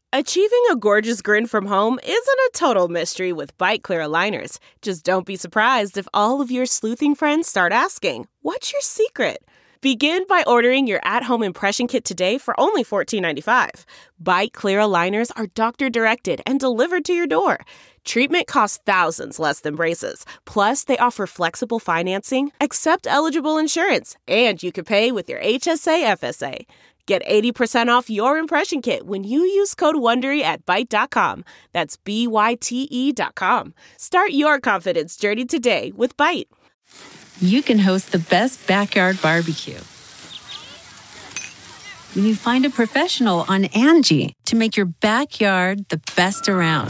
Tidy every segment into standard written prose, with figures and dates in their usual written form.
Achieving a gorgeous grin from home isn't a total mystery with Byte Clear aligners. Just don't be surprised if all of your sleuthing friends start asking, "What's your secret?" Begin by ordering your at-home impression kit today for only $14.95. Byte Clear aligners are doctor-directed and delivered to your door. Treatment costs thousands less than braces. Plus, they offer flexible financing, accept eligible insurance, and you can pay with your HSA FSA. Get 80% off your impression kit when you use code WONDERY at Byte.com. That's BYTE.com. Start your confidence journey today with Byte. You can host the best backyard barbecue when you find a professional on Angie to make your backyard the best around.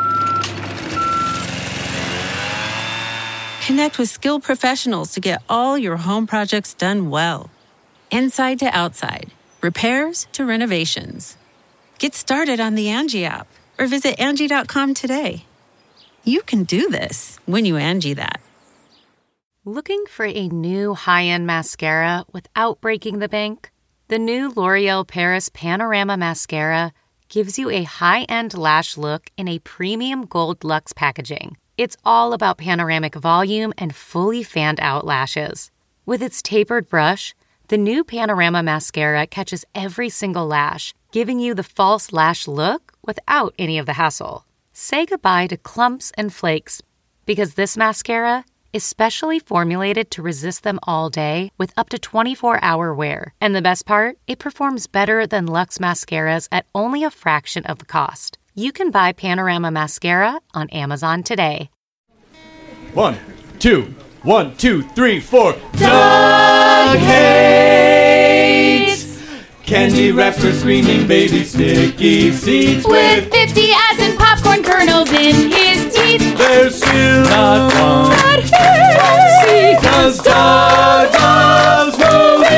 Connect with skilled professionals to get all your home projects done well. Inside to outside, repairs to renovations. Get started on the Angie app or visit Angie.com today. You can do this when you Angie that. Looking for a new high-end mascara without breaking the bank? The new L'Oreal Paris Panorama Mascara gives you a high-end lash look in a premium gold luxe packaging. It's all about panoramic volume and fully fanned-out lashes. With its tapered brush, the new Panorama Mascara catches every single lash, giving you the false lash look without any of the hassle. Say goodbye to clumps and flakes, because this mascara is specially formulated to resist them all day with up to 24-hour wear. And the best part? It performs better than Luxe mascaras at only a fraction of the cost. You can buy Panorama Mascara on Amazon today. 1, 2, 1, 2, 3, 4. Doug hates candy wrappers, screaming baby sticky seeds with 50 as in popcorn kernels in his teeth. There's still not one that he because Doug loves movies.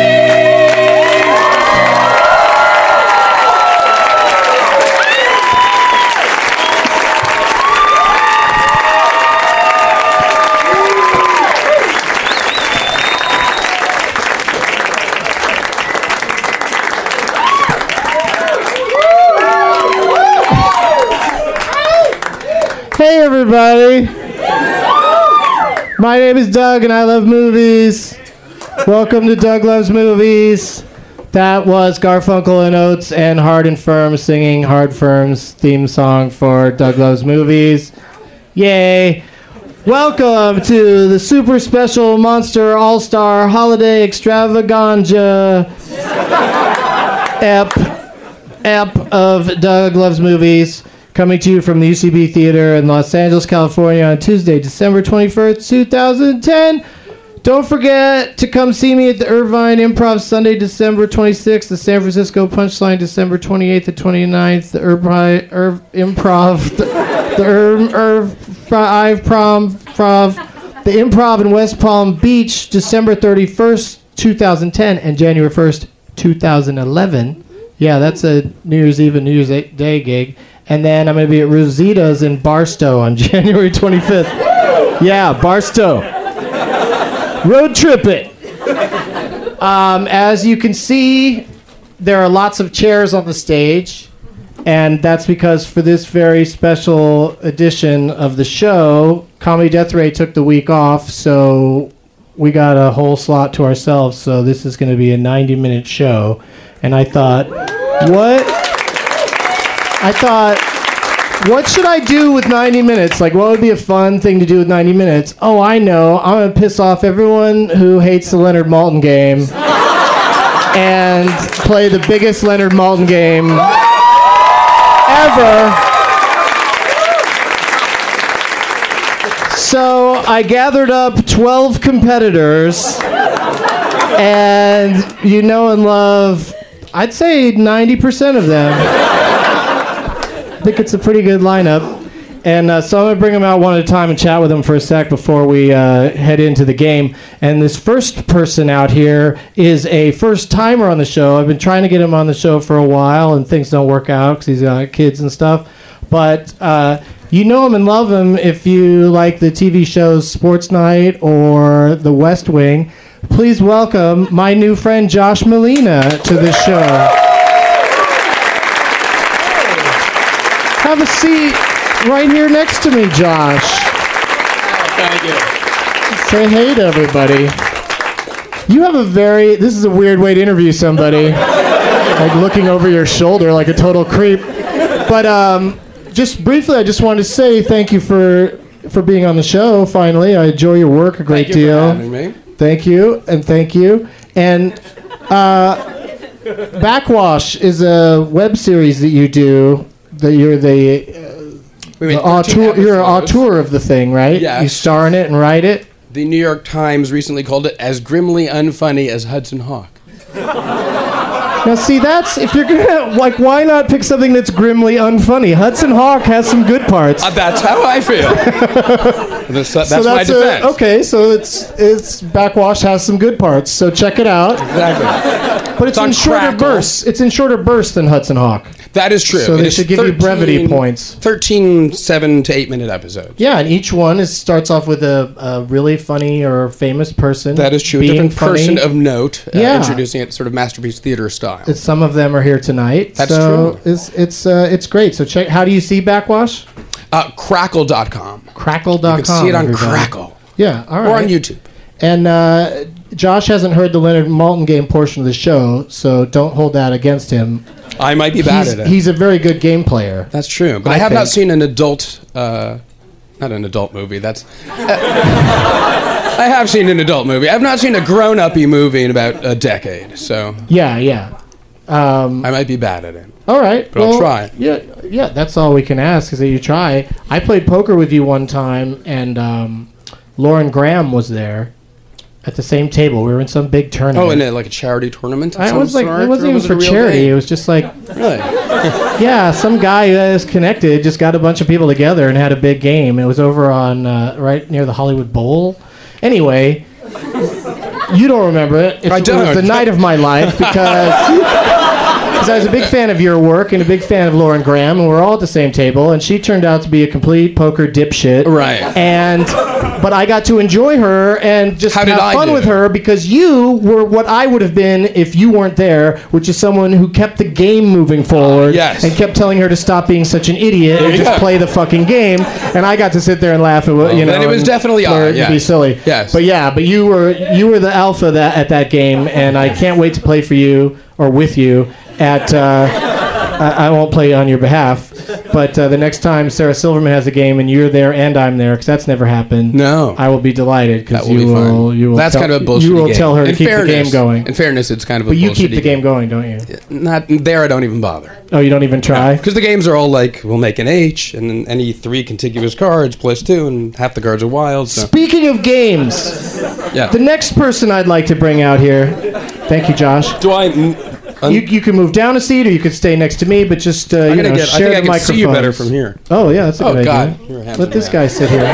Hey everybody, my name is Doug and I love movies. Welcome to Doug Loves Movies. That was Garfunkel and Oates and Hard and Firm singing Hard Firm's theme song for Doug Loves Movies. Yay. Welcome to the super special Monster All-Star Holiday Extravaganza ep of Doug Loves Movies. Coming to you from the UCB Theater in Los Angeles, California on Tuesday, December 21st, 2010. Don't forget to come see me at the Irvine Improv Sunday, December 26th, the San Francisco Punchline, December 28th and 29th, the Irvine Improv, the Improv in West Palm Beach, December 31st, 2010, and January 1st, 2011. Yeah, that's a New Year's Eve and New Year's Day gig. And then I'm going to be at Rosita's in Barstow on January 25th. Yeah, Barstow. Road trip it. As you can see, there are lots of chairs on the stage. And that's because for this very special edition of the show, Comedy Death Ray took the week off, so we got a whole slot to ourselves. So this is going to be a 90-minute show. And I thought, what should I do with 90 minutes? Like, what would be a fun thing to do with 90 minutes? Oh, I know. I'm going to piss off everyone who hates the Leonard Maltin game and play the biggest Leonard Maltin game ever. So I gathered up 12 competitors, and you know and love, I'd say 90% of them. I think it's a pretty good lineup. And so I'm going to bring them out one at a time and chat with them for a sec before we head into the game. And this first person out here is a first-timer on the show. I've been trying to get him on the show for a while, and things don't work out because he's got kids and stuff. But you know him and love him if you like the TV shows Sports Night or The West Wing. Please welcome my new friend Josh Molina to the show. Have a seat right here next to me, Josh. Thank you. Say hey to everybody. You have this is a weird way to interview somebody. Like looking over your shoulder like a total creep. But just briefly, I just wanted to say thank you for being on the show, finally. I enjoy your work a great deal. Thank you for having me. Thank you, and thank you. And Backwash is a web series that you do, that you're you're an auteur of the thing, right? Yes. You star in it and write it? The New York Times recently called it as grimly unfunny as Hudson Hawk. Now, see, if you're gonna, why not pick something that's grimly unfunny? Hudson Hawk has some good parts. That's how I feel. that's my defense. Okay, so it's Backwash has some good parts, so check it out. Exactly. But it's in shorter Crackle. bursts. It's in shorter bursts than Hudson Hawk. That is true. So they should give you brevity points. 13 7 to 8 minute episodes. Yeah, and each one starts off with a really funny or famous person. That is true. A being different funny. person of note, Yeah. introducing it sort of Masterpiece Theater style. Some of them are here tonight. That's true. true. It's great. So check. How do you see Backwash? Crackle.com. Crackle.com. You can see it on everybody. Crackle. Yeah, all right. Or on YouTube. And Josh hasn't heard the Leonard Maltin game portion of the show, so don't hold that against him. I might be bad at it. He's a very good game player. That's true. But I have not seen an adult, not an adult movie. I have seen an adult movie. I've not seen a grown-up-y movie in about a decade, so Yeah. I might be bad at it. All right. But I'll try. Yeah, that's all we can ask is that you try. I played poker with you one time, and Lauren Graham was there at the same table. We were in some big tournament. Oh, in a charity tournament of It some wasn't sort? even Or was for it a real charity. thing? It was just like, Really? yeah, some guy who is connected just got a bunch of people together and had a big game. It was over on right near the Hollywood Bowl. Anyway, you don't remember it. I don't. It was the night of my life because I was a big fan of your work and a big fan of Lauren Graham, and we're all at the same table, and she turned out to be a complete poker dipshit. Right. But I got to enjoy her and just How did have I fun do? with her because you were what I would have been if you weren't there, which is someone who kept the game moving forward Yes. and kept telling her to stop being such an idiot and you just go. play the fucking game. And I got to sit there and laugh at then it was and definitely flirt I, and be yes. silly. Yes. But you were the alpha at that game, and I can't wait to play for you or with you at. I won't play on your behalf, but the next time Sarah Silverman has a game and you're there and I'm there, because that's never happened. No. I will be delighted because That will be fun. you will. That's tell, kind of a bullshit You will game. tell her to In keep the fairness- game going. In fairness, it's kind of a But you bullshit keep the game going, don't you? Not there. I don't even bother. Oh, you don't even try? Because the games are all like, we'll make an H, and then any 3 contiguous cards plus 2, and half the cards are wild. So. Speaking of games, Yeah. the next person I'd like to bring out here. Thank you, Josh. Do I? You can move down a seat, or you could stay next to me, but just I share think the I can microphones. see you better from here. Oh yeah, that's a good God. idea. You're a handsome Let this man. guy sit here.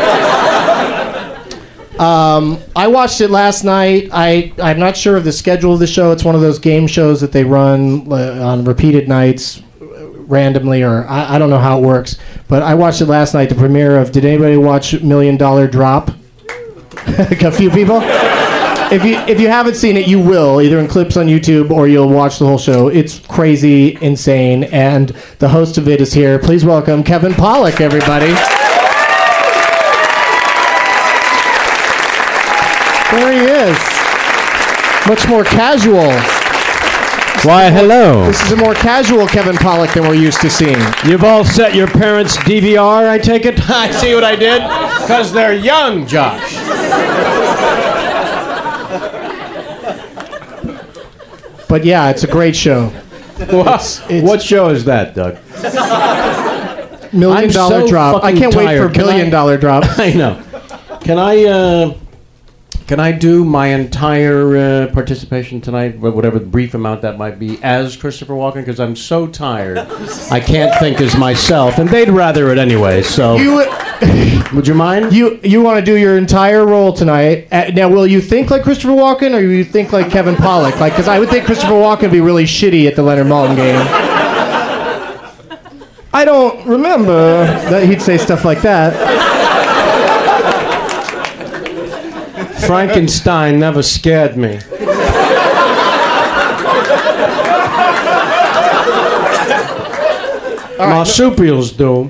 I watched it last night. I'm not sure of the schedule of the show. It's one of those game shows that they run on repeated nights randomly, or I don't know how it works. But I watched it last night, the premiere of. Did anybody watch $1 Million Drop? A few people? If you haven't seen it, you will, either in clips on YouTube or you'll watch the whole show. It's crazy, insane, and the host of it is here. Please welcome Kevin Pollak, everybody. There he is. Much more casual. Why, hello. This is a more casual Kevin Pollak than we're used to seeing. You've all set your parents' DVR, I take it? I see what I did? Because they're young, Josh. But yeah, it's a great show. What show is that, Doug? $1 Million I'm so Drop. I fucking can't wait for tired. $1 Billion Drop. I know. Can I do my entire participation tonight, whatever the brief amount that might be, as Christopher Walken? Because I'm so tired, I can't think as myself, and they'd rather it anyway. So, would you mind? You want to do your entire role tonight? Now, will you think like Christopher Walken, or will you think like Kevin Pollak? Like, because I would think Christopher Walken would be really shitty at the Leonard Maltin game. I don't remember that he'd say stuff like that. Frankenstein never scared me. Marsupials do.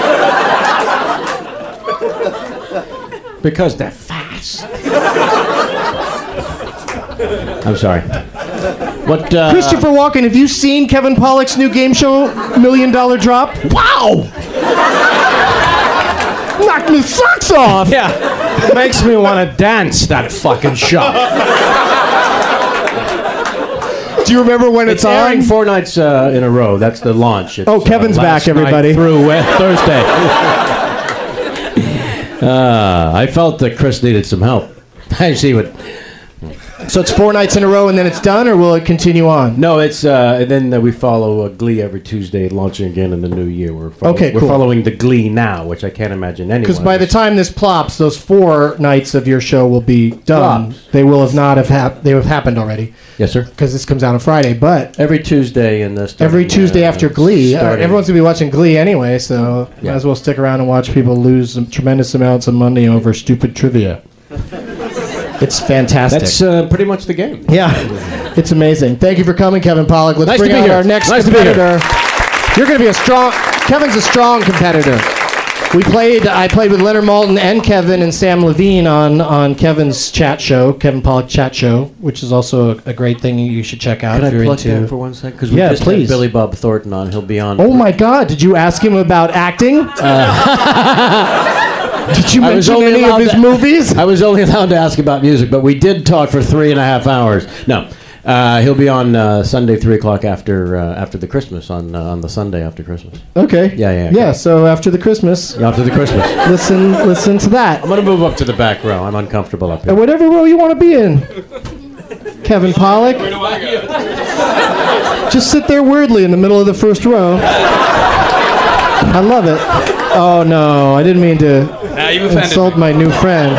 Because they're fast. I'm sorry. What? Christopher Walken, have you seen Kevin Pollak's new game show, $1 Million Drop? Wow! Knocked me socks off! Yeah. Makes me want to dance, that fucking show. Do you remember when it's airing on? 4 nights in a row. That's the launch. It's, Kevin's last back, everybody. night through Thursday. I felt that Chris needed some help. I see what. So it's 4 nights in a row and then it's done, or will it continue on? No, it's and then we follow Glee every Tuesday, launching again in the new year. We're following the Glee now, which I can't imagine anyone. Because by the time this plops, those 4 nights of your show will be done. Plops. They will have not have they have happened already. Yes, sir. Because this comes out on Friday, but every Tuesday in this. Every Tuesday after Glee, everyone's gonna be watching Glee anyway, so might as well stick around and watch people lose some tremendous amounts of money over stupid trivia. It's fantastic. That's pretty much the game. Yeah, it's amazing. Thank you for coming, Kevin Pollak. Let's bring out our next competitor. You're going to be Kevin's a strong competitor. I played with Leonard Maltin and Kevin and Sam Levine on Kevin's chat show, Kevin Pollak Chat Show, which is also a great thing you should check out. Can if I you're plug into. that for 1 second? Because we just had Billy Bob Thornton on. He'll be on. Oh my God! Did you ask him about acting? Did you mention any of his movies? I was only allowed to ask about music, but we did talk for 3.5 hours. No, he'll be on Sunday, 3 o'clock after the Christmas on the Sunday after Christmas. Okay. Yeah. So after the Christmas. After the Christmas. Listen to that. I'm gonna move up to the back row. I'm uncomfortable up here. Whatever row you want to be in. Kevin Pollak. Where do I go? Just sit there weirdly in the middle of the first row. I love it. Oh no, I didn't mean to insult my new friend.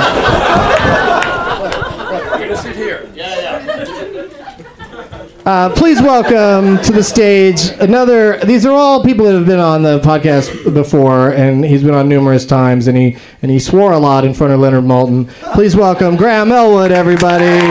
You're gonna sit here. Please welcome to the stage these are all people that have been on the podcast before, and he's been on numerous times, and he swore a lot in front of Leonard Maltin. Please welcome Graham Elwood, everybody.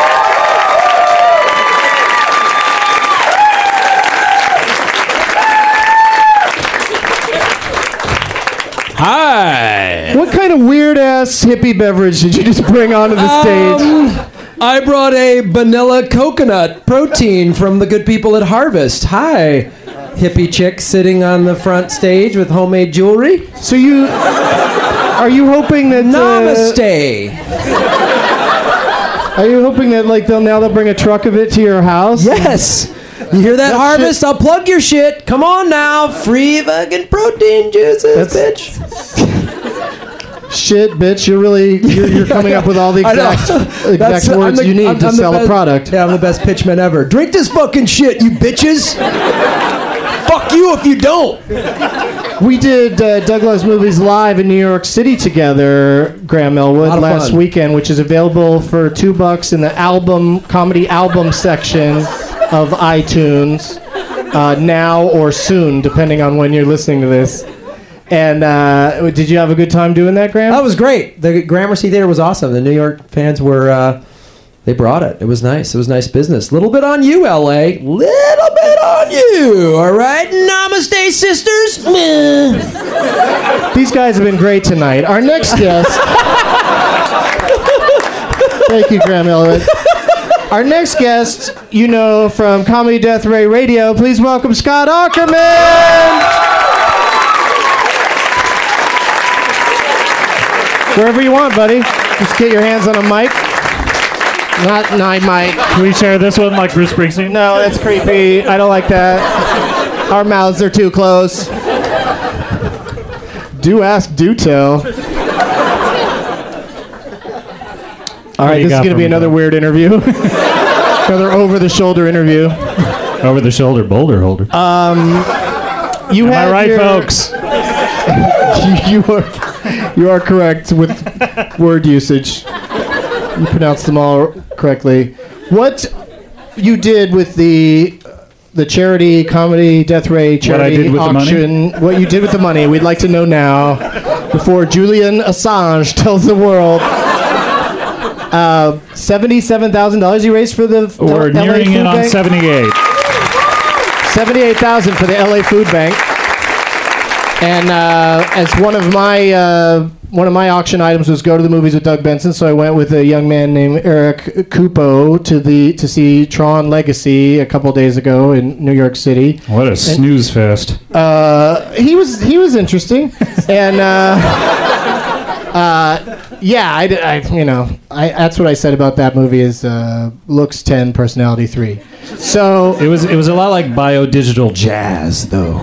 Hi. What kind of weird-ass hippie beverage did you just bring onto the stage? I brought a vanilla coconut protein from the good people at Harvest. Hi, hippie chick sitting on the front stage with homemade jewelry. So are you hoping that... Namaste. Are you hoping that they'll bring a truck of it to your house? Yes. You hear that, Harvest? I'll plug your shit. Come on now. Free fucking protein juices, bitch. Shit, bitch. You're coming up with all the exact words you need to sell a product. Yeah, I'm the best pitchman ever. Drink this fucking shit, you bitches. Fuck you if you don't. We did Doug Loves Movies live in New York City together, Graham Elwood, last weekend, which is available for $2 in the comedy album section of iTunes, now or soon, depending on when you're listening to this. And did you have a good time doing that, Graham? That was great. The Gramercy Theater was awesome. The New York fans were, they brought it. It was nice. It was nice business. Little bit on you, LA. Little bit on you. All right? Namaste, sisters. These guys have been great tonight. Our next guest... Thank you, Graham Elwood. Our next guest, from Comedy Death Ray Radio. Please welcome Scott Aukerman. Wherever you want, buddy. Just get your hands on a mic. Not mic. Can we share this one like Bruce Springsteen? No, that's creepy. I don't like that. Our mouths are too close. Do ask, do tell. All right, this is going to be another weird interview. Another over-the-shoulder interview. Over-the-shoulder boulder holder. Am I right, folks? You are correct with word usage. You pronounced them all correctly. What you did with the charity Comedy Death Ray charity auction? What you did with the money? We'd like to know now, before Julian Assange tells the world. $77,000 you raised for the We're LA nearing Food in on Bank? 78. $78,000 for the LA Food Bank. And as one of my auction items was go to the movies with Doug Benson, so I went with a young man named Eric Kupo to see Tron Legacy a couple days ago in New York City. What a snooze fest. He was interesting, and that's what I said about that movie is looks 10, personality 3. So it was a lot like biodigital jazz, though.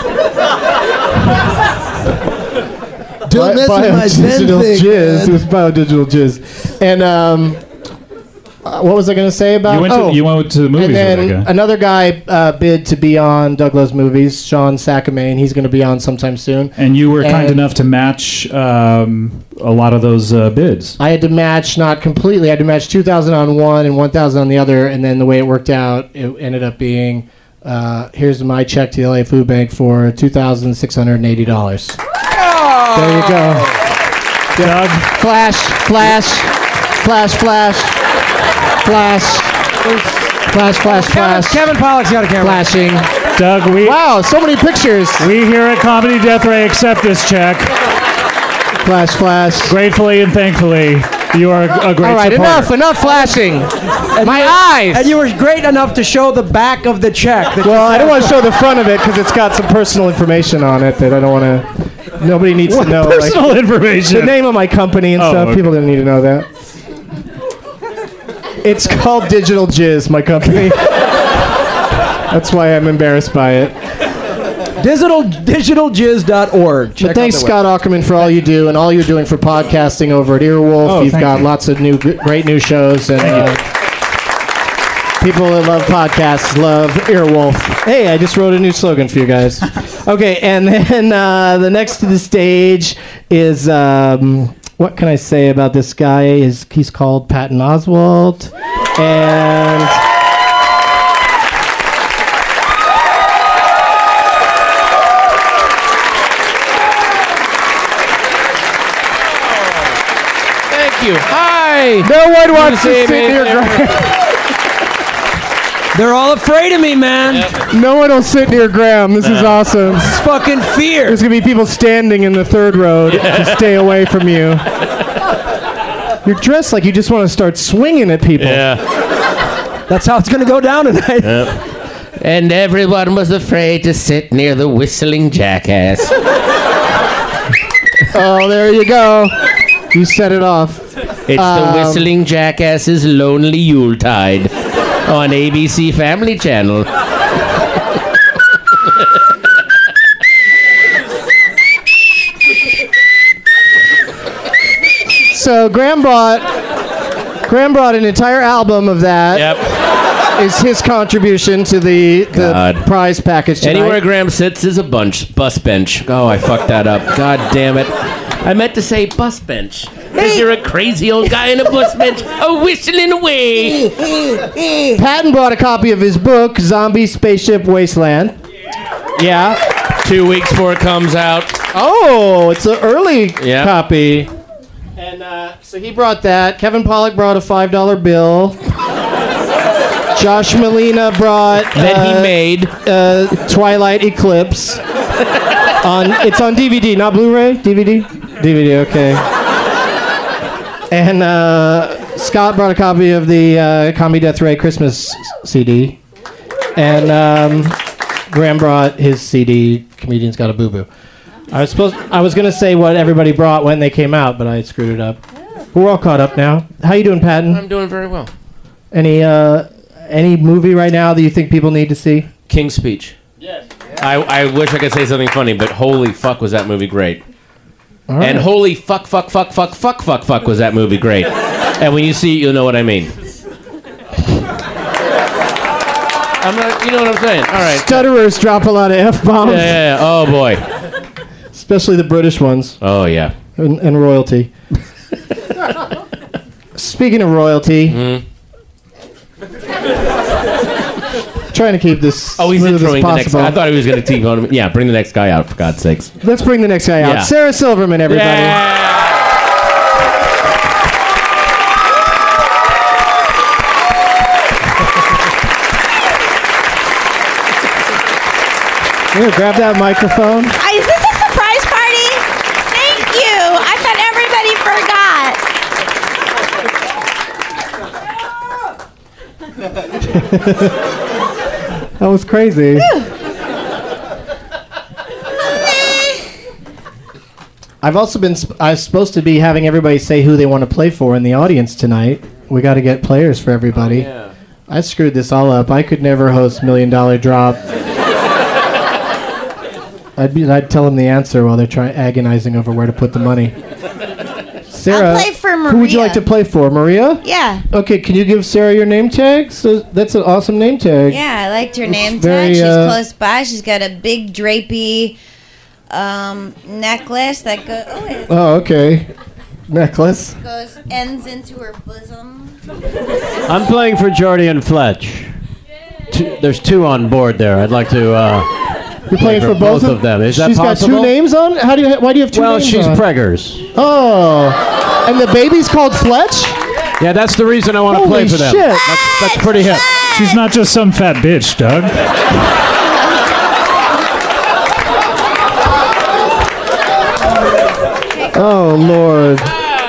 Don't mess with my biodigital thing, jizz. man. It was biodigital jizz. And what was I going to say about? You went to the movies and then with that guy. another guy bid to be on Doug Loves Movies, Sean Sakamane. He's going to be on sometime soon. And you were kind enough to match a lot of those bids. I had to match, not completely. I had to match 2,000 on one and 1,000 on the other. And then the way it worked out, it ended up being, here's my check to the LA Food Bank for $2,680. There you go. Doug. Flash. Kevin Pollak's got a camera. Flashing. Doug, Wow, so many pictures. we here at Comedy Death Ray accept this check. Flash. Gratefully and thankfully, you are a great All right, supporter. enough flashing. My eyes. And you were great enough to show the back of the check. Well, I don't want to show the front of it because it's got some personal information on it that I don't want to. Nobody needs to know. Personal information. The name of my company and stuff. Okay. People don't need to know that. It's called Digital Jizz, my company. That's why I'm embarrassed by it. Digitaljizz.org. But thanks, Scott Aukerman, for all you do and all you're doing for podcasting over at Earwolf. You've got lots of great new shows, and people that love podcasts love Earwolf. Hey, I just wrote a new slogan for you guys. Okay, and then the next to the stage is what can I say about this guy? He's called Patton Oswalt, and Hi. no one wants to sit near Graham. They're all afraid of me, man. No one will sit near Graham. This is awesome. It's fucking fear. There's gonna be people standing in the third row to stay away from you. You're dressed like you just want to start swinging at people. Yeah. That's how it's gonna go down tonight. And everyone was afraid to sit near the whistling jackass. Oh, there you go. You set it off. It's the whistling jackass's Lonely Yuletide on ABC Family Channel. So Graham brought an entire album of that. Yep. Is his contribution to the prize package tonight. Anywhere Graham sits is a bus bench. Oh, I fucked that up. God damn it. I meant to say bus bench. Because you're a crazy old guy in a bus bench, whistling away. Patton brought a copy of his book, Zombie Spaceship Wasteland. Yeah. 2 weeks before it comes out. Oh, it's an early Yeah. copy. And so he brought that. Kevin Pollak brought a $5 bill. Josh Molina brought That he made. Twilight Eclipse. It's on DVD, not Blu-ray. DVD. Okay. And Scott brought a copy of the Comedy Death Ray Christmas CD, and Graham brought his CD. Comedian's Got a Boo Boo. I was gonna say what everybody brought when they came out, but I screwed it up. We're all caught up now. How you doing, Patton? I'm doing very well. Any movie right now that you think people need to see? King's Speech. Yes. I wish I could say something funny, but holy fuck was that movie great. All right. And holy fuck was that movie great. And when you see it, you'll know what I mean. You know what I'm saying? All right. Stutterers drop a lot of F-bombs. Yeah. Oh, boy. Especially the British ones. Oh, yeah. And royalty. Speaking of royalty, trying to keep this he's smooth as introing the next possible. guy. I thought he was going to keep on. Yeah, bring the next guy out, for God's sakes. Let's bring the next guy out. Yeah. Sarah Silverman, everybody. Yeah. Here, grab that microphone. This is so That was crazy. I've also been. I was supposed to be having everybody say who they want to play for in the audience tonight. We got to get players for everybody. Oh, yeah. I screwed this all up. I could never host $1 Million Drop. I'd tell them the answer while they're agonizing over where to put the money. Sarah, I'll play for Maria. Who would you like to play for, Maria? Yeah. Okay, can you give Sarah your name tag? So that's an awesome name tag. Yeah, I liked her name very, tag. She's close by. She's got a big drapey necklace that goes. Oh, okay. Necklace. Ends into her bosom. I'm playing for Jordy and Fletch. There's 2 on board there. I'd like to. You're playing for both of them. Is that She's possible? got 2 names on. Why do you have 2 names on? Well, she's preggers. Oh, and the baby's called Fletch. Yeah, that's the reason I want to play for them. Shit. That's pretty hip. She's not just some fat bitch, Doug. Oh, Lord.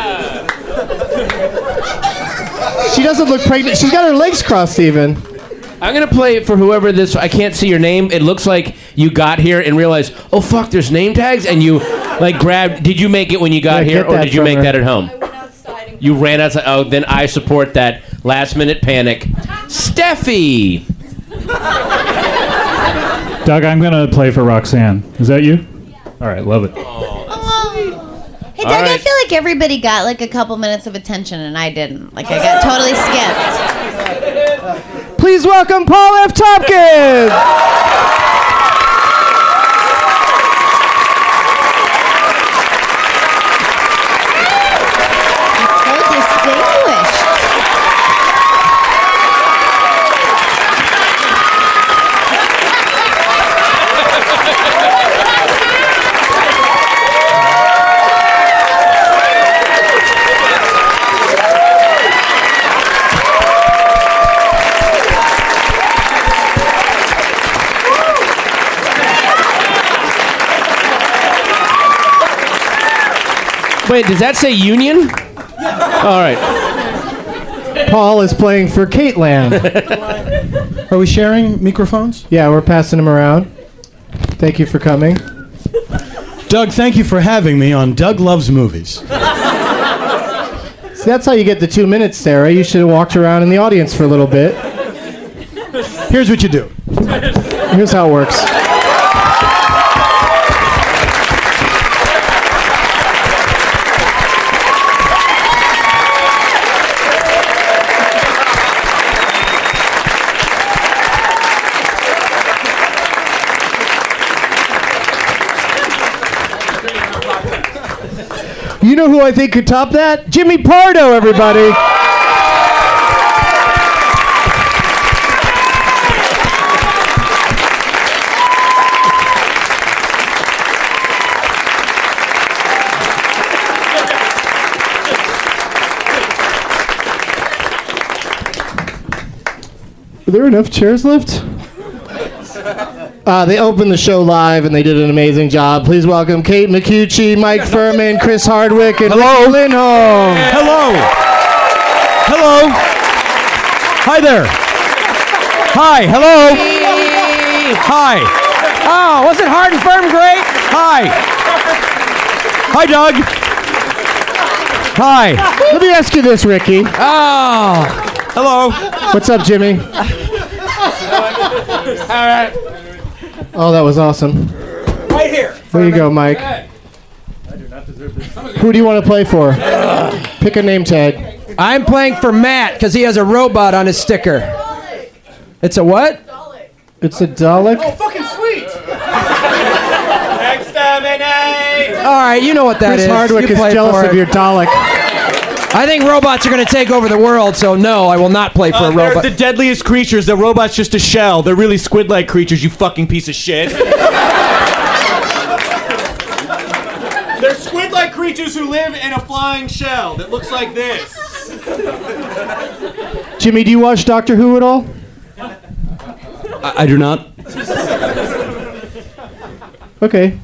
She doesn't look pregnant. She's got her legs crossed even. I'm going to play for whoever this... I can't see your name. It looks like you got here and realized, oh, fuck, there's name tags? And you, grabbed... Did you make it when you got here, or did you make that at home? I went outside. You ran outside. Oh, then I support that last-minute panic. Steffi! Doug, I'm going to play for Roxanne. Is that you? All right, love it. Hey, Doug, I feel like everybody got a couple minutes of attention and I didn't. I got totally skipped. Please welcome Paul F. Tompkins. So distinguished. Wait, does that say Union? All right. Paul is playing for Caitlin. Are we sharing microphones? Yeah, we're passing them around. Thank you for coming. Doug, thank you for having me on Doug Loves Movies. See, that's how you get the 2 minutes, Sarah. You should have walked around in the audience for a little bit. Here's what you do. Here's how it works. You know who I think could top that? Jimmy Pardo, everybody. Are there enough chairs left? They opened the show live and they did an amazing job. Please welcome Kate McCucci, Mike Furman, Chris Hardwick, and Rick Lindholm. Hello. Hello. Hi there. Hi. Hello. Hi. Oh, wasn't Hard and Firm great? Hi. Hi, Doug. Hi. Let me ask you this, Ricky. Oh. Hello. What's up, Jimmy? All right. Oh, that was awesome. Right here. There you go, Mike. Who do you want to play for? Pick a name tag. I'm playing for Matt because he has a robot on his sticker. It's a what? It's a Dalek. Oh, fucking sweet! Exterminate! All right, you know what that Chris is. Hardwick You is play jealous for of it. your Dalek. I think robots are going to take over the world, so no, I will not play for a They're robot. the deadliest creatures. The robot's just a shell. They're really squid-like creatures, you fucking piece of shit. They're squid-like creatures who live in a flying shell that looks like this. Jimmy, do you watch Doctor Who at all? I do not. Okay.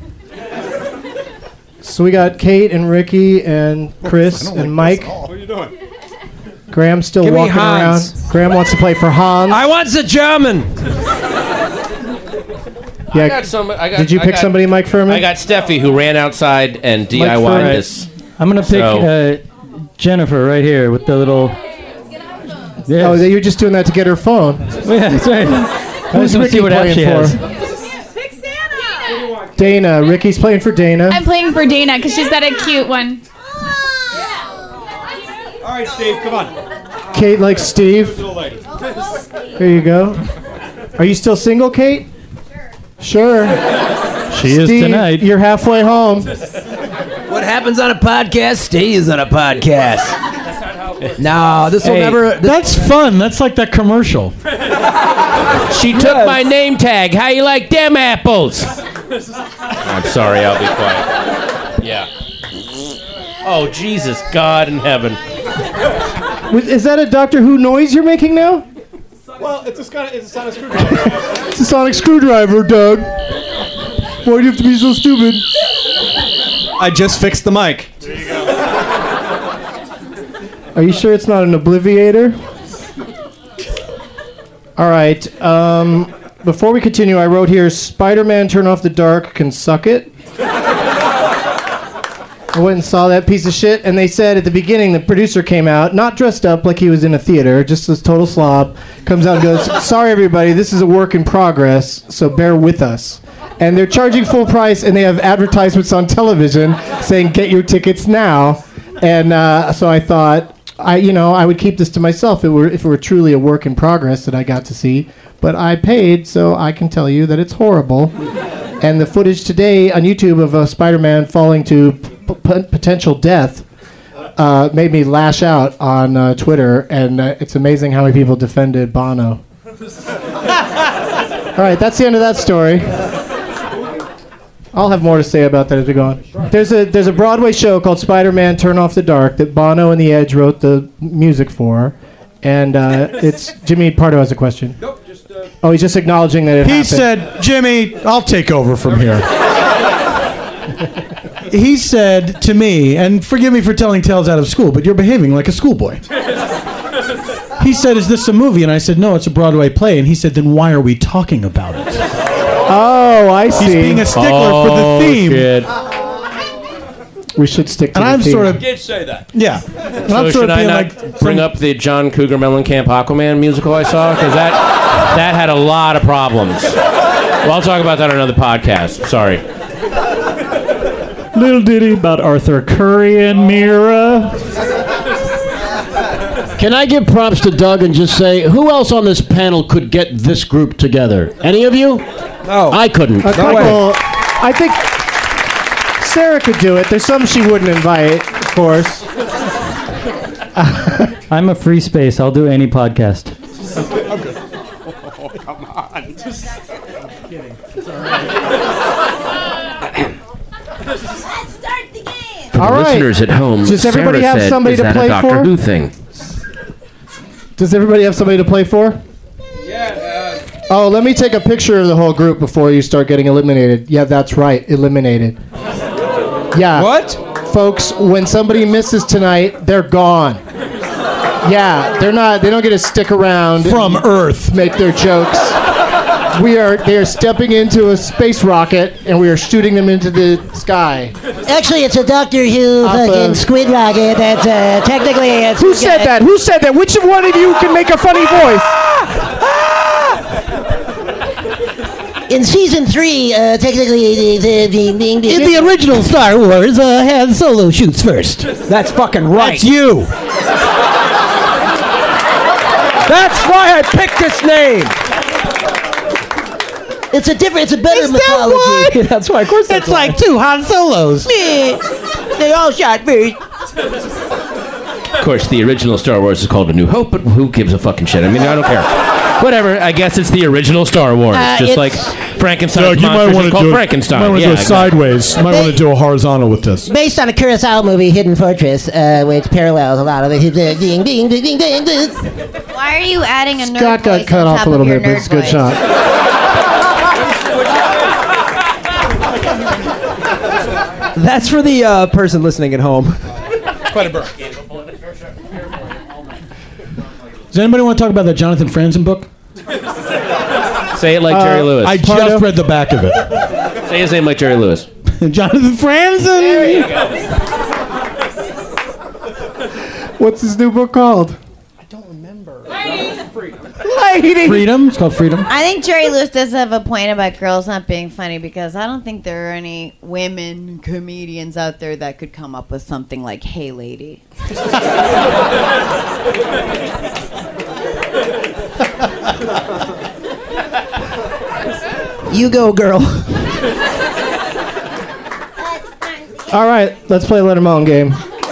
So we got Kate and Ricky and Chris and Mike. What are you doing? Graham's still Give me walking around. Hans. Graham wants to play for Hans. I want the German. Yeah. Did you pick somebody, Mike Furman? I got Steffi, who ran outside and DIY'd Furman. this. I'm gonna pick Jennifer right here with the little. Yes. Oh, you're just doing that to get her phone. Yeah, that's right. Who's Ricky see what app playing she for? has. Dana. Ricky's playing for Dana. I'm playing for Dana because she's got a cute one. All right, Steve, come on. Kate likes Steve. Here you go. Are you still single, Kate? Sure. She is Steve, tonight. You're halfway home. What happens on a podcast stays on a podcast. No, this will never. That's fun. That's like that commercial. She took my name tag. How you like them apples? I'm sorry, I'll be quiet. Yeah. Oh, Jesus, God in heaven. Is that a Doctor Who noise you're making now? Well, it's a sonic screwdriver. It's a sonic screwdriver, Doug. Why do you have to be so stupid? I just fixed the mic. There you go. Are you sure it's not an obliviator? All right. Before we continue, I wrote here, Spider-Man Turn Off the Dark can suck it. I went and saw that piece of shit, and they said at the beginning, the producer came out, not dressed up like he was in a theater, just this total slob, comes out and goes, sorry everybody, this is a work in progress, so bear with us. And they're charging full price, and they have advertisements on television saying, get your tickets now. And so I thought, I would keep this to myself if it were truly a work in progress that I got to see. But I paid, so I can tell you that it's horrible. And the footage today on YouTube of Spider-Man falling to potential death made me lash out on Twitter, and it's amazing how many people defended Bono. All right, that's the end of that story. I'll have more to say about that as we go on. There's a Broadway show called Spider-Man Turn Off the Dark that Bono and the Edge wrote the music for, and it's Jimmy Pardo has a question. Nope, oh, he's just acknowledging that it happened. He said, Jimmy, I'll take over from here. He said to me, and forgive me for telling tales out of school, but you're behaving like a schoolboy. He said, is this a movie? And I said, no, it's a Broadway play. And he said, then why are we talking about it? Oh, I see. He's being a stickler for the theme. Shit. We should stick to And the I'm theme. sort of... You did say that. Yeah. And I'm So sort should of I being not like bring up the John Cougar Mellencamp Aquaman musical I saw? Because that had a lot of problems. Well, I'll talk about that on another podcast. Sorry. Little ditty about Arthur Curry and Mira. Can I give props to Doug and just say, who else on this panel could get this group together? Any of you? No. I couldn't. A couple, I think Sarah could do it. There's some she wouldn't invite, of course. I'm a free space. I'll do any podcast. Okay. Oh, come on. Just kidding. For All the right. listeners at home, Does everybody Sarah have said, somebody is to that play a Doctor for? Who thing? Does everybody have somebody to play for? Oh, let me take a picture of the whole group before you start getting eliminated. Yeah, that's right. Eliminated. Yeah. What? Folks, when somebody misses tonight, they're gone. Yeah, they don't get to stick around from Earth, make their jokes. They are stepping into a space rocket and we are shooting them into the sky. Actually, it's a Doctor Who fucking squid rocket. That's technically it's. Who said that? Who said that? Which one of you can make a funny voice? In season 3, technically, the original Star Wars had Solo shoots first. That's fucking right. That's you. That's why I picked this name. It's a better mythology. That's why, of course. It's like 2 Han Solos. They all shot first. Of course, the original Star Wars is called A New Hope, but who gives a fucking shit? I mean, I don't care. Whatever. I guess it's the original Star Wars, just like Frankenstein's monsters is called Frankenstein. You might want to do it sideways. You might want to do a horizontal with this. Based on a Kurosawa movie, Hidden Fortress, which parallels a lot of it. Ding, ding, ding, ding, ding, ding. Why are you adding a nerd Scott got voice cut on off top a little of your bit, but nerd it's a good voice? shot. That's for the person listening at home. Quite a burn. Does anybody want to talk about that Jonathan Franzen book? Say it like Jerry Lewis. I just read the back of it. Say his name like Jerry Lewis. Jonathan Franzen. There you go. What's his new book called? Freedom. It's called Freedom. I think Jerry Lewis does have a point about girls not being funny because I don't think there are any women comedians out there that could come up with something like "Hey, lady." You go, girl. All right, let's play a Let 'em Own game.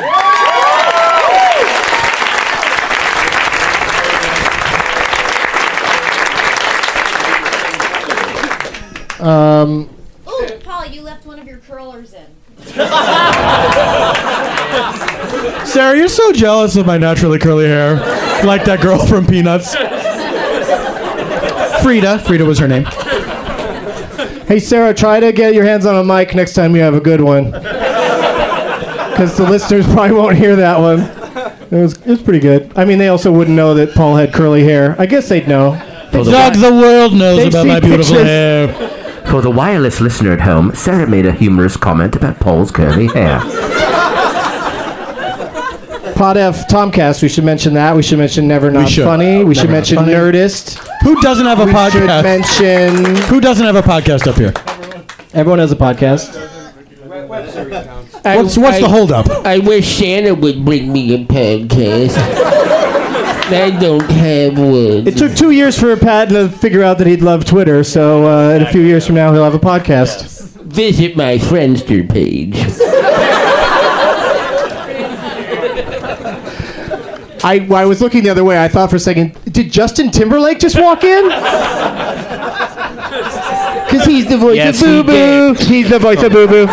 Ooh, Paul, you left one of your curlers in. Sarah, you're so jealous of my naturally curly hair. Like that girl from Peanuts. Frida was her name. Hey, Sarah, try to get your hands on a mic next time you have a good one. Because the listeners probably won't hear that one. It was pretty good. I mean, they also wouldn't know that Paul had curly hair. I guess they'd know. Doug, the world knows about my beautiful hair. For the wireless listener at home, Sarah made a humorous comment about Paul's curly hair. Pod F Tomcast, we should mention that. We should mention Never Not Funny. We should mention Nerdist. Who doesn't have a podcast? Mention... Who doesn't have a podcast up here? Everyone has a podcast. What's the holdup? I wish Santa would bring me a podcast. I don't have one. It took 2 years for Patton to figure out that he'd love Twitter, so in a few years from now he'll have a podcast. Visit my Friendster page. I was looking the other way. I thought for a second, did Justin Timberlake just walk in? Because he's the voice of Boo Boo. He's the voice of Boo Boo.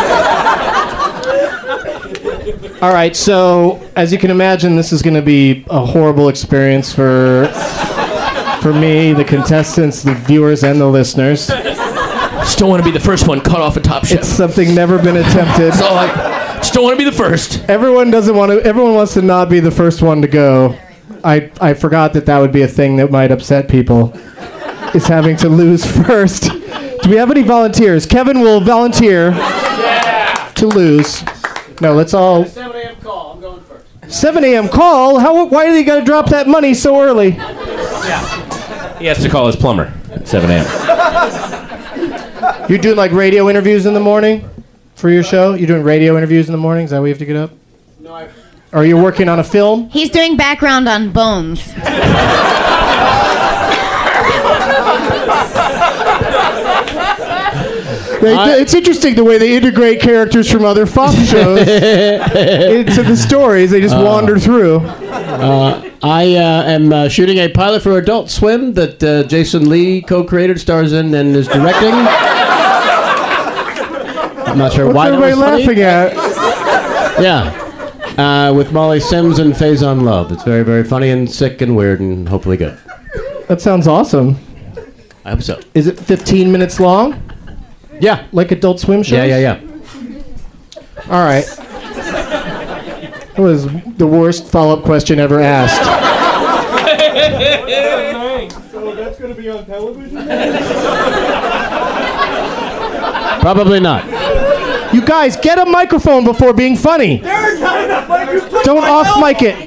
All right, so as you can imagine, this is going to be a horrible experience for me, the contestants, the viewers, and the listeners. Just don't want to be the first one cut off a Top Chef. It's something never been attempted. So I just don't want to be the first. Everyone wants to not be the first one to go. I forgot that would be a thing that might upset people. Is having to lose first. Do we have any volunteers? Kevin will volunteer to lose. No, let's all. 7 a.m. call. I'm going first. 7 a.m. call? Why do you got to drop that money so early? He has to call his plumber at 7 a.m. You're doing like radio interviews in the morning for your show? You're doing radio interviews in the morning? Is that why you have to get up? No, Or you're working on a film? He's doing background on Bones. It's interesting the way they integrate characters from other Fox shows into the stories. They just wander through. I am shooting a pilot for Adult Swim that Jason Lee co-created, stars in, and is directing. I'm not sure why that was laughing at? Yeah. With Molly Sims and Faison Love. It's very, very funny and sick and weird and hopefully good. That sounds awesome. I hope so. Is it 15 minutes long? Yeah. Like Adult Swim shows? Yeah. All right. That was the worst follow-up question ever asked. So that's going to be on television? Probably not. You guys, get a microphone before being funny. There's not enough microphones. Don't off-mic it.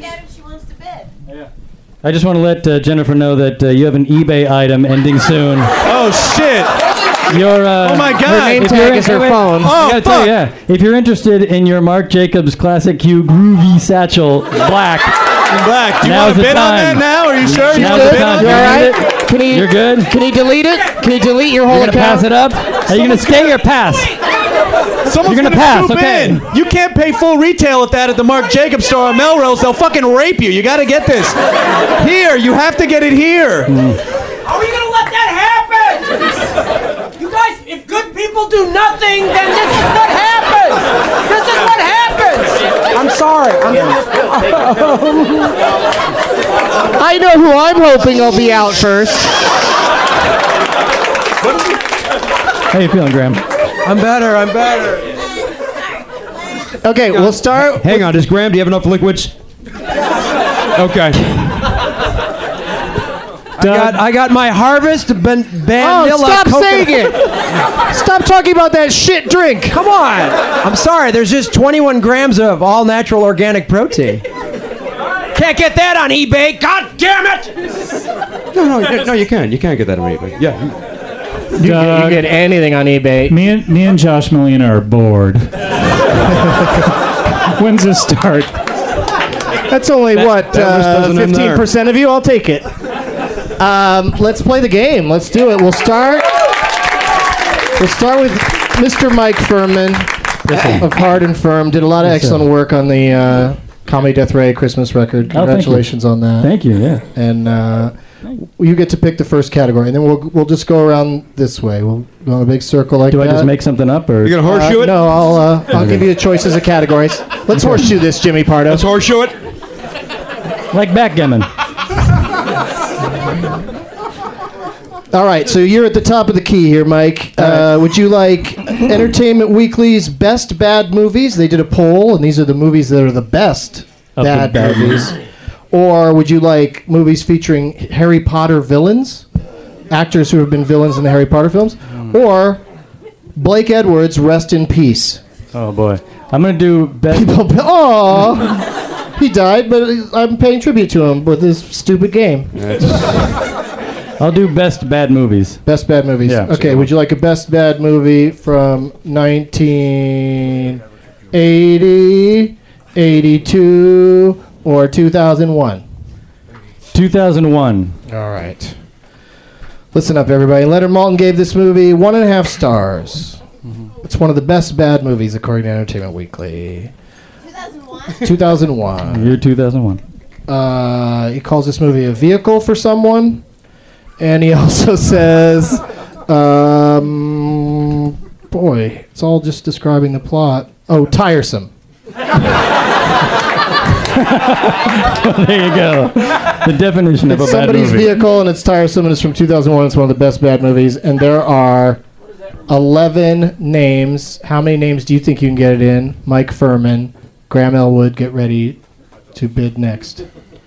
I just want to let Jennifer know that you have an eBay item ending soon. Oh, shit. Your, oh, my God. Her name tag is her phone. I gotta tell you, yeah. If you're interested in your Marc Jacobs Classic Q Groovy Satchel Black. Black. Do you want to bid on that now? Are you sure? You want to bid on that? You're good? Can he delete it? Can he delete your whole You're gonna account? pass it up? Are you gonna stay or pass? Someone's You're gonna pass, swoop okay. in. You can't pay full retail at that at the Marc Jacobs store on Melrose. They'll fucking rape you. You got to get this. Here. You have to get it here. Are we gonna let that happen? You guys, if good people do nothing, then this is what happens. This is what happens. I'm sorry. I know who I'm hoping will be out first. How you feeling, Graham? I'm better. Okay, we'll start. Hang on, does Graham, do you have enough liquids? Okay. I got my Harvest Vanilla stop coconut. saying it! Stop talking about that shit drink! Come on! I'm sorry, there's just 21 grams of all natural organic protein. Can't get that on eBay. God damn it! No, you can. You can get that on eBay. Yeah. You get anything on eBay. Me and Josh Molina are bored. When's this start? That's only what 15% of you. I'll take it. Let's play the game. Let's do it. We'll start with Mr. Mike Furman of Hard and Firm. Did a lot of excellent work on the Comedy Death Ray Christmas record. Congratulations on that. Thank you. Yeah. And you get to pick the first category, and then we'll just go around this way. We'll go in a big circle like that. Do I just make something up, or You're gonna horseshoe it? No, I'll give you the choices of categories. Let's horseshoe this, Jimmy Pardo. Let's horseshoe it. like backgammon? All right, so you're at the top of the key here, Mike. Would you like Entertainment Weekly's best bad movies? They did a poll, and these are the movies that are the best bad movies. Or would you like movies featuring Harry Potter villains, actors who have been villains in the Harry Potter films? Or Blake Edwards, Rest in Peace. Oh boy, I'm gonna do best. Oh, he died, but I'm paying tribute to him with this stupid game. I'll do best bad movies. Best bad movies. Yeah. Okay, would you like a best bad movie from 1980, 82, or 2001? 2001. All right. Listen up, everybody. Leonard Maltin gave this movie 1.5 stars. It's one of the best bad movies, according to Entertainment Weekly. 2001. Year 2001. He calls this movie a vehicle for someone. And he also says, boy, it's all just describing the plot. Oh, tiresome. There you go. The definition of a bad Somebody's movie. vehicle, and it's tiresome, and it's from 2001. It's one of the best bad movies. And there are 11 names. How many names do you think you can get it in? Mike Furman, Graham Elwood, get ready to bid next.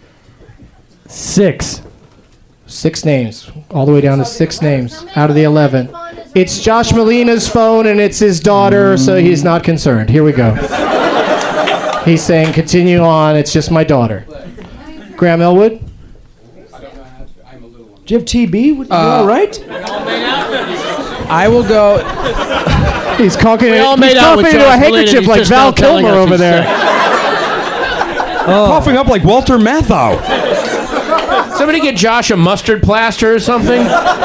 6. 6 names. All the way down to 6 names out of the 11. It's Josh Molina's phone, and it's his daughter, so he's not concerned. Here we go. He's saying, continue on. It's just my daughter. Graham Elwood? Do you have TB? You all right? I will go. He's coughing We all made out with into a Josh handkerchief Molina, like he's Val just not telling Kilmer us over he's there. Coughing up like Walter Matthau. Somebody get Josh a mustard plaster or something.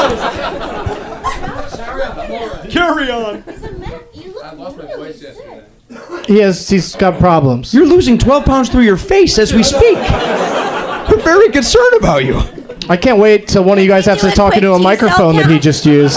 Carry on. He's got problems. You're losing 12 pounds through your face as we speak. I'm very concerned about you. I can't wait till one of you guys has to talk into a microphone that he just used.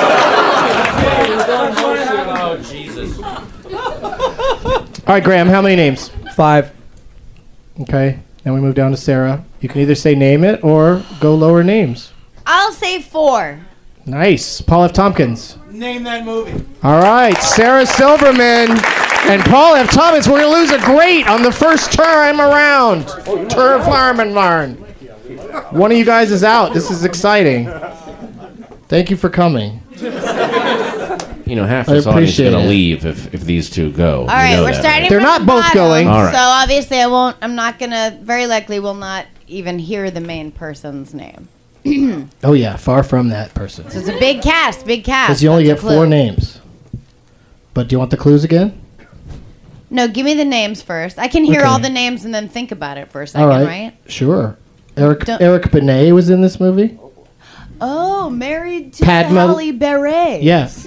Oh, Jesus. All right, Graham, how many names? 5. Okay, then we move down to Sarah. You can either say name it or go lower names. I'll say 4. Nice. Paul F. Tompkins. Name that movie. All right, Sarah Silverman and Paul F. Thomas. We're going to lose a great on the first time around. Turflarmenvarn. One of you guys is out. This is exciting. Thank you for coming. You know, half I this audience is appreciate going to it. leave if these two go. All right, we're starting. They're from not the both bottom, going. All right. So obviously, I'm not gonna. Very likely, will not even hear the main person's name. Oh, yeah, far from that person. So it's a big cast. Because you only That's get a 4 clue. names. But do you want the clues again? No, give me the names first. I can hear Okay. all the names and then think about it for a second, All right. right? Sure. Eric Don't- Benet was in this movie. Oh, married to Padma- Halle Berry. Yes.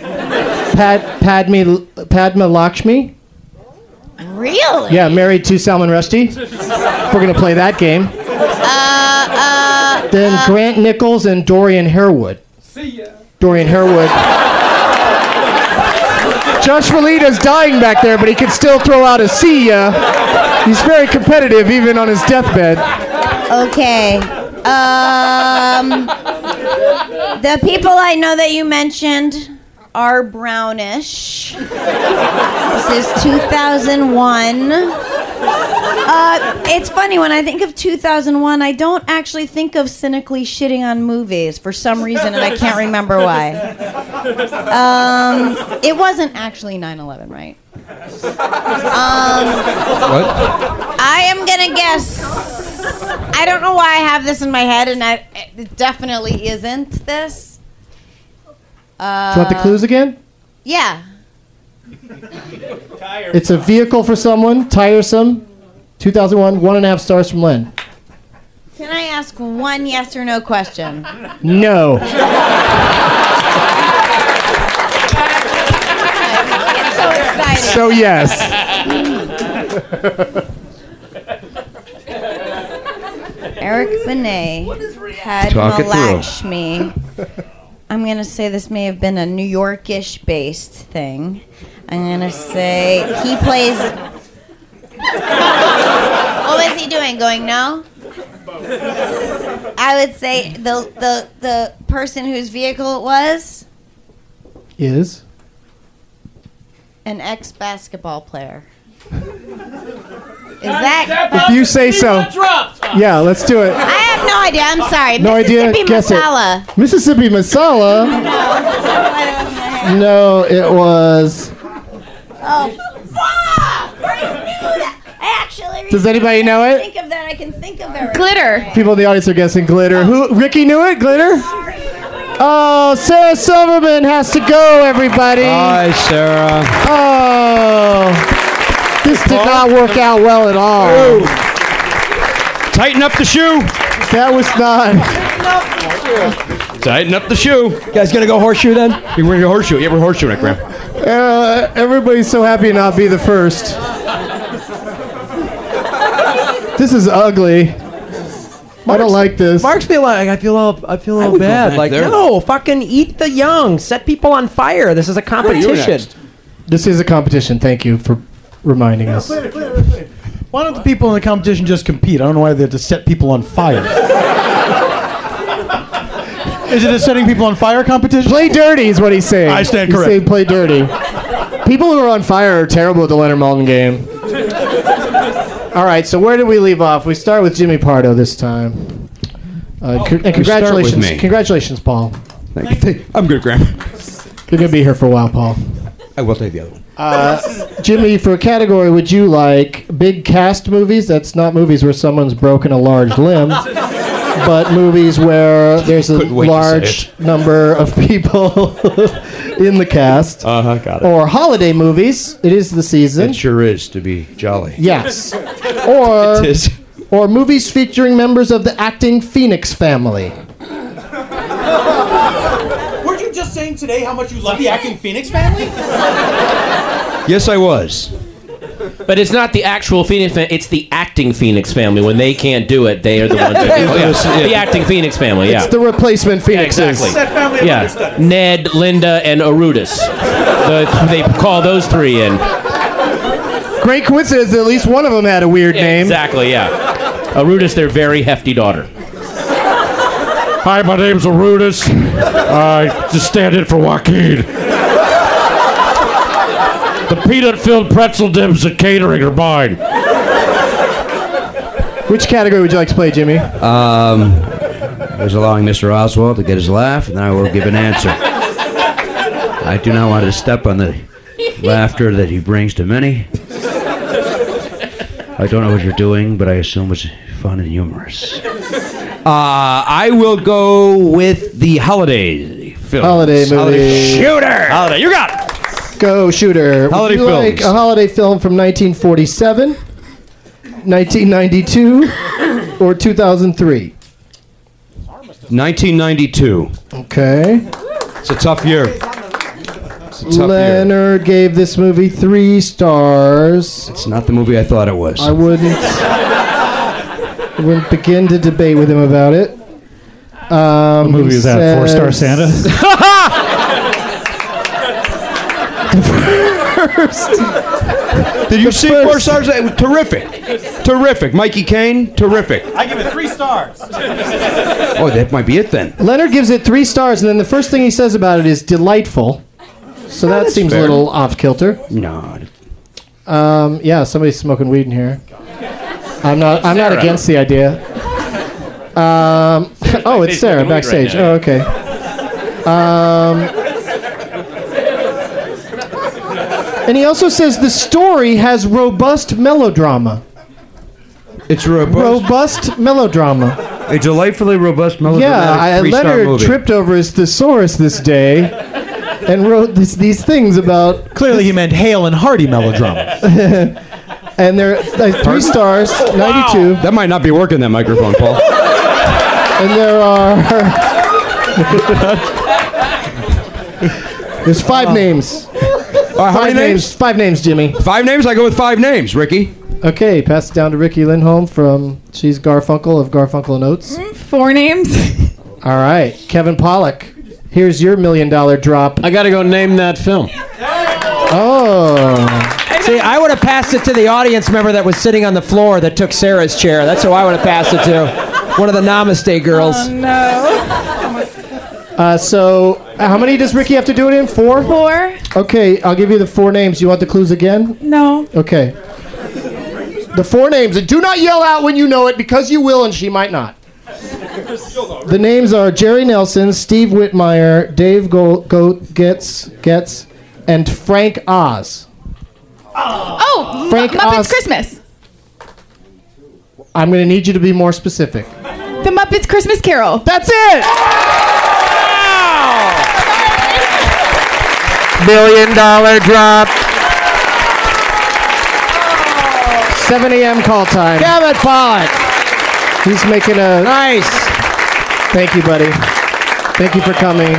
Padma Lakshmi. Really? Yeah, married to Salman Rushdie. We're going to play that game. Then Grant Nichols and Dorian Harewood. Dorian Harewood. Josh Molina's dying back there, but he can still throw out a see ya. He's very competitive even on his deathbed. Okay. The people I know that you mentioned are brownish. This is 2001. It's funny, when I think of 2001, I don't actually think of cynically shitting on movies for some reason, and I can't remember why. It wasn't actually 9/11, right? What? I am gonna guess. I don't know why I have this in my head, and it definitely isn't this. Do you want the clues again? Yeah. It's a vehicle for someone, tiresome. 2001, 1.5 stars from Len. Can I ask one yes or no question? No. So excited. So yes. Eric Benet had Talk it through. Malakshmi. I'm going to say this may have been a New York-ish based thing. I'm going to say he plays... What was he doing? Going no? I would say the person whose vehicle it was... Is? An ex-basketball player. Is that... If you say so. Yeah, let's do it. I have no idea. I'm sorry. No idea. Mississippi Guess Masala. it. Mississippi Masala. No, it was. Oh, fuck! I knew that. I actually. Does anybody know it? Think of that. I can think of it. Glitter. People in the audience are guessing glitter. Who? Ricky knew it. Glitter. Oh, Sarah Silverman has to go. Everybody. Bye, Sarah. Oh, this did not work out well at all. Ooh. Tighten up the shoe. That was not. Tighten up the shoe. You guys gonna go horseshoe then? You're wearing a horseshoe. You ever horseshoe, Nick Graham? Everybody's so happy to not be the first. This is ugly. I don't like this. Mark's feel like I feel a little bad. Like, no, fucking eat the young. Set people on fire. This is a competition. This is a competition. Thank you for reminding us. Play it. Why don't the people in the competition just compete? I don't know why they have to set people on fire. Is it a setting people on fire competition? Play dirty is what he's saying. I stand He's correct. saying play dirty. People who are on fire are terrible at the Leonard Maltin game. All right, so where did we leave off? We start with Jimmy Pardo this time. And congratulations, me. congratulations, Paul. Thank you. I'm good, Graham. You're gonna be here for a while, Paul. I will take the other one. Jimmy, for a category, would you like big cast movies? That's not movies where someone's broken a large limb, but movies where there's a large number of people in the cast. Got it. Or holiday movies. It is the season. It sure is to be jolly. Yes. Or It is. or movies featuring members of the acting Phoenix family. Weren't you just saying today how much you love the acting Phoenix family? Yes, I was. But it's not the actual Phoenix family, it's the acting Phoenix family. When they can't do it, they are the ones that do it. The acting Phoenix family, yeah. It's the replacement Phoenixes. Yeah, exactly. That family of understudies. Ned, Linda, and Arudis. They call those three in. Great coincidence that at least one of them had a weird name. Exactly, yeah. Arudis, their very hefty daughter. Hi, my name's Arudis. I just stand in for Joaquin. The peanut-filled pretzel dips at catering are mine. Which category would you like to play, Jimmy? I was allowing Mr. Oswald to get his laugh, and I will give an answer. I do not want to step on the laughter that he brings to many. I don't know what you're doing, but I assume it's fun and humorous. I will go with the holiday film. Holiday movie. Shooter! Holiday, you got it! Go, Shooter. Holiday Would you like films. a holiday film from 1947, 1992, or 2003? 1992. Okay. It's a tough year. It's a tough year. Leonard gave this movie 3 stars. It's not the movie I thought it was. I wouldn't begin to debate with him about it. What movie is that? 4-Star Santa? Did you see 4 stars? Terrific. Terrific. Mikey Caine, terrific. I give it 3 stars. Oh, that might be it then. Leonard gives it 3 stars, and then the first thing he says about it is delightful. So that that's seems fair. a little off kilter. No. Yeah, somebody's smoking weed in here. I'm not Sarah. against the idea. Oh, it's Sarah smoking weed backstage. right now. Oh, okay. And he also says the story has robust melodrama. It's robust. Robust melodrama. A delightfully robust melodramatic Yeah, three-star Leonard movie. tripped over his thesaurus this day and wrote these things about. Clearly, he meant Hale and Hardy melodrama. And they're 3 stars, 92. That might not be working, that microphone, Paul. And there are. There's 5 names. How many names? 5 names, Jimmy. 5 names? I go with 5 names, Ricky. Okay, pass it down to Ricky Lindholm from She's Garfunkel of Garfunkel and Oates. 4 names. All right, Kevin Pollak. Here's your $1 million drop. I got to go name that film. Oh. See, I would have passed it to the audience member that was sitting on the floor that took Sarah's chair. That's who I would have passed it to. One of the Namaste girls. Oh, no. So, how many does Ricky have to do it in? 4? 4. Okay, I'll give you the 4 names. You want the clues again? No. Okay. The 4 names. And do not yell out when you know it, because you will and she might not. The names are Jerry Nelson, Steve Whitmire, Dave Getz, and Frank Oz. Oh, Frank Muppets Oz. Christmas. I'm going to need you to be more specific. The Muppets Christmas Carol. That's it! $1 million drop. 7 a.m. call time. Kevin Pollak. He's making a... Nice. Thank you, buddy. Thank you for coming.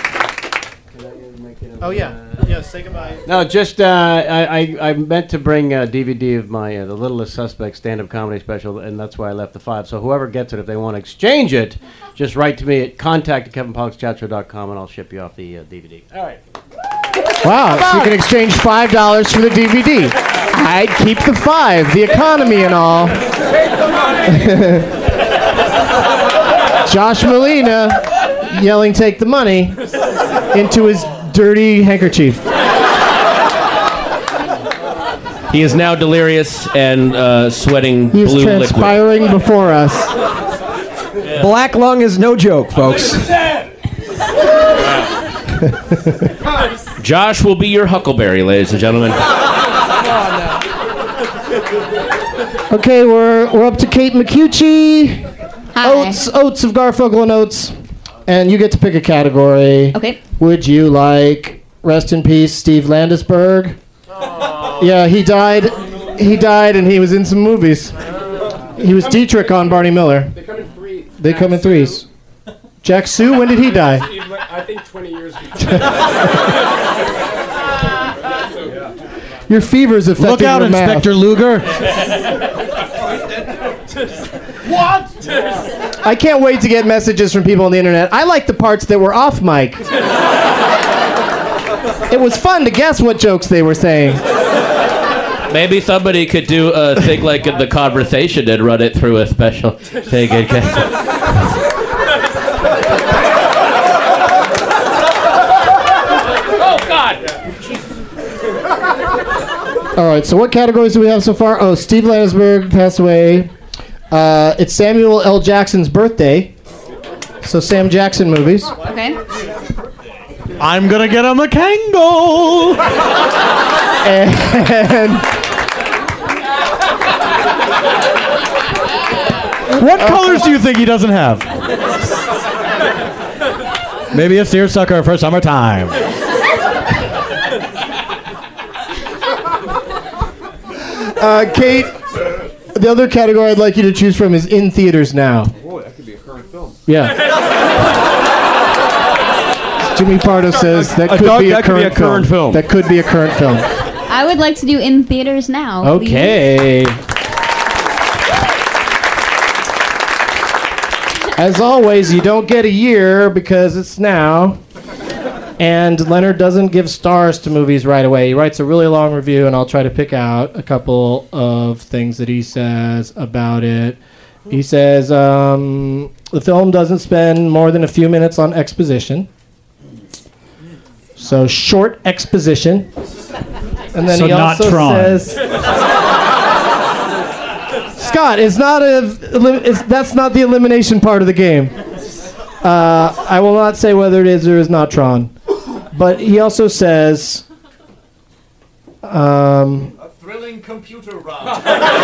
Oh, yeah. Yeah, say goodbye. No, just I meant to bring a DVD of my The Littlest Suspect stand-up comedy special, and that's why I left the 5. So whoever gets it, if they want to exchange it, just write to me at contact@kevinpollakschatShow.com, and I'll ship you off the DVD. All right. Wow, so you can exchange $5 for the DVD. I'd keep the 5, the economy and all. Josh Molina yelling, "Take the money," into his dirty handkerchief. He is now delirious and sweating He's blue liquid. transpiring before us. Black lung is no joke, folks. Josh will be your Huckleberry, ladies and gentlemen. Okay, we're up to Kate McCucci. Oates of Garfunkel and Oates. And you get to pick a category. Okay. Would you like rest in peace Steve Landesberg? Yeah, he died. He died and he was in some movies. He was Dietrich on Barney Miller. They come in 3. They come in 3s. Jack Sue, when did he die? I think 20 years ago. Your fever's affecting Look out, your math. Inspector Luger. What? I can't wait to get messages from people on the internet. I like the parts that were off mic. It was fun to guess what jokes they were saying. Maybe somebody could do a thing like The Conversation and run it through a special. Take it. Oh, God. All right, so what categories do we have so far? Oh, Steve Landesberg passed away. It's Samuel L. Jackson's birthday. So Sam Jackson movies. Okay. I'm gonna get a McCangle. And what colors do you think he doesn't have? Maybe a seersucker for summertime. Kate, the other category I'd like you to choose from is in theaters now. Boy, that could be a current film. Yeah. Jimmy Pardo says that could be a current film. That could be a current film. I would like to do in theaters now. Okay. As always, you don't get a year because it's now. And Leonard doesn't give stars to movies right away. He writes a really long review, and I'll try to pick out a couple of things that he says about it. He says the film doesn't spend more than a few minutes on exposition. So short exposition. And then So he not also Tron. says, Scott, that's not the elimination part of the game. I will not say whether it is or is not Tron. But he also says, A thrilling computer run.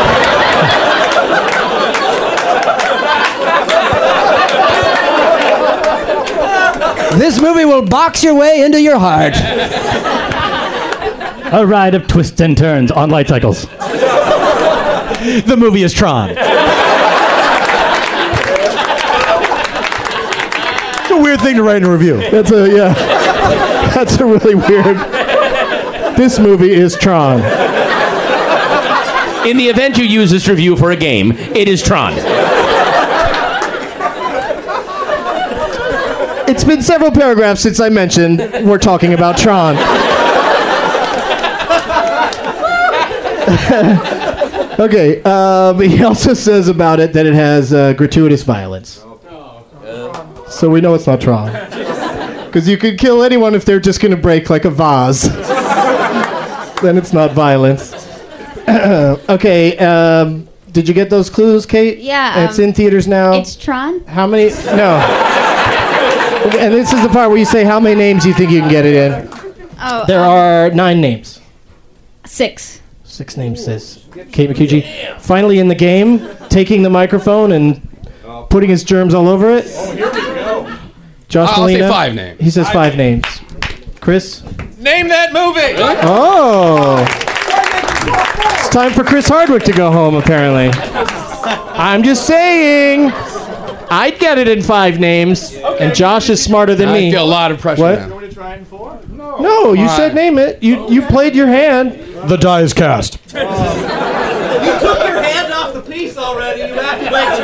This movie will box your way into your heart. A ride of twists and turns on light cycles. The movie is Tron. It's a weird thing to write in a review. That's a really weird. This movie is Tron. In the event you use this review for a game, it is Tron. It's been several paragraphs since I mentioned we're talking about Tron. Okay, but he also says about it that it has gratuitous violence. So we know it's not Tron. Because you could kill anyone if they're just going to break like a vase. Then it's not violence. Okay, did you get those clues, Kate? Yeah. It's in theaters now. It's Tron. How many? No. And this is the part where you say how many names you think you can get it in. Oh. There are 9 names. 6. 6 names, says Kate McCucci. Finally in the game, taking the microphone and putting his germs all over it. Oh, here we go. Josh I'll say Molina. 5 names. He says 5 names. Chris? Name that movie. Oh. It's time for Chris Hardwick to go home, apparently. I'm just saying. I'd get it in 5 names, and Josh is smarter than me. I feel a lot of pressure What? now. Want to try in 4? No, you said name it. You played your hand. The die is cast. You took your hand off the piece already. You have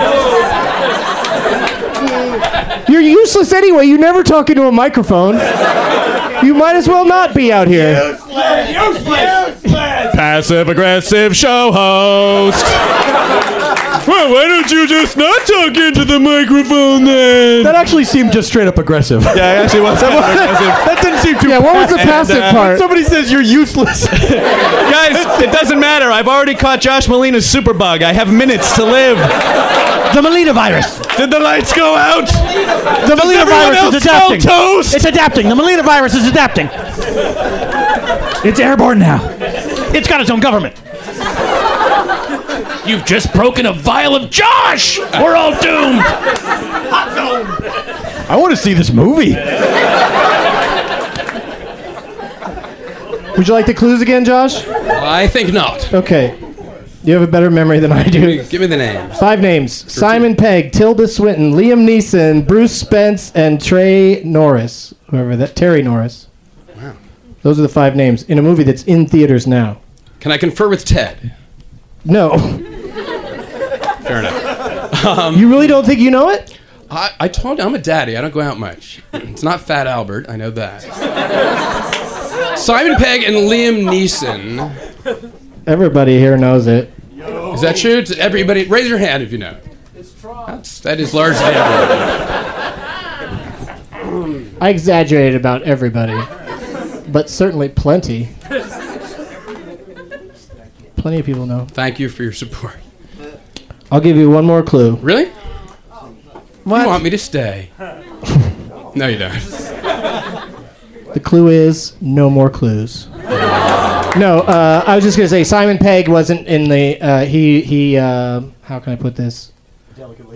to wait. You're useless anyway. You never talk into a microphone. You might as well not be out here. Useless. Passive aggressive show host. Well, why don't you just not talk into the microphone then? That actually seemed just straight up aggressive. Yeah, it actually was aggressive. That didn't seem too. Yeah, what was the passive part? When somebody says you're useless. Guys, it doesn't matter. I've already caught Josh Molina's superbug. I have minutes to live. The Molina virus. Did the lights go out? The Molina virus else is adapting. smell toast? It's adapting. The Molina virus is adapting. It's airborne now. It's got its own government. You've just broken a vial of Josh! We're all doomed! I want to see this movie. Would you like the clues again, Josh? I think not. Okay. You have a better memory than I do. Give me the names. 5 names. Simon Pegg, Tilda Swinton, Liam Neeson, Bruce Spence, and Trey Norris. Terry Norris. Wow. Those are the 5 names in a movie that's in theaters now. Can I confer with Ted? No. Fair enough. You really don't think you know it? I told you I'm a daddy. I don't go out much. It's not Fat Albert. I know that. Simon Pegg and Liam Neeson. Everybody here knows it. Is that true? Everybody, raise your hand if you know. That is largely everybody. I exaggerated about everybody, but certainly plenty. Plenty of people know. Thank you for your support. I'll give you one more clue. Really? What? You want me to stay? No, you don't. The clue is no more clues. No, I was just going to say Simon Pegg wasn't in the, how can I put this? Delicately.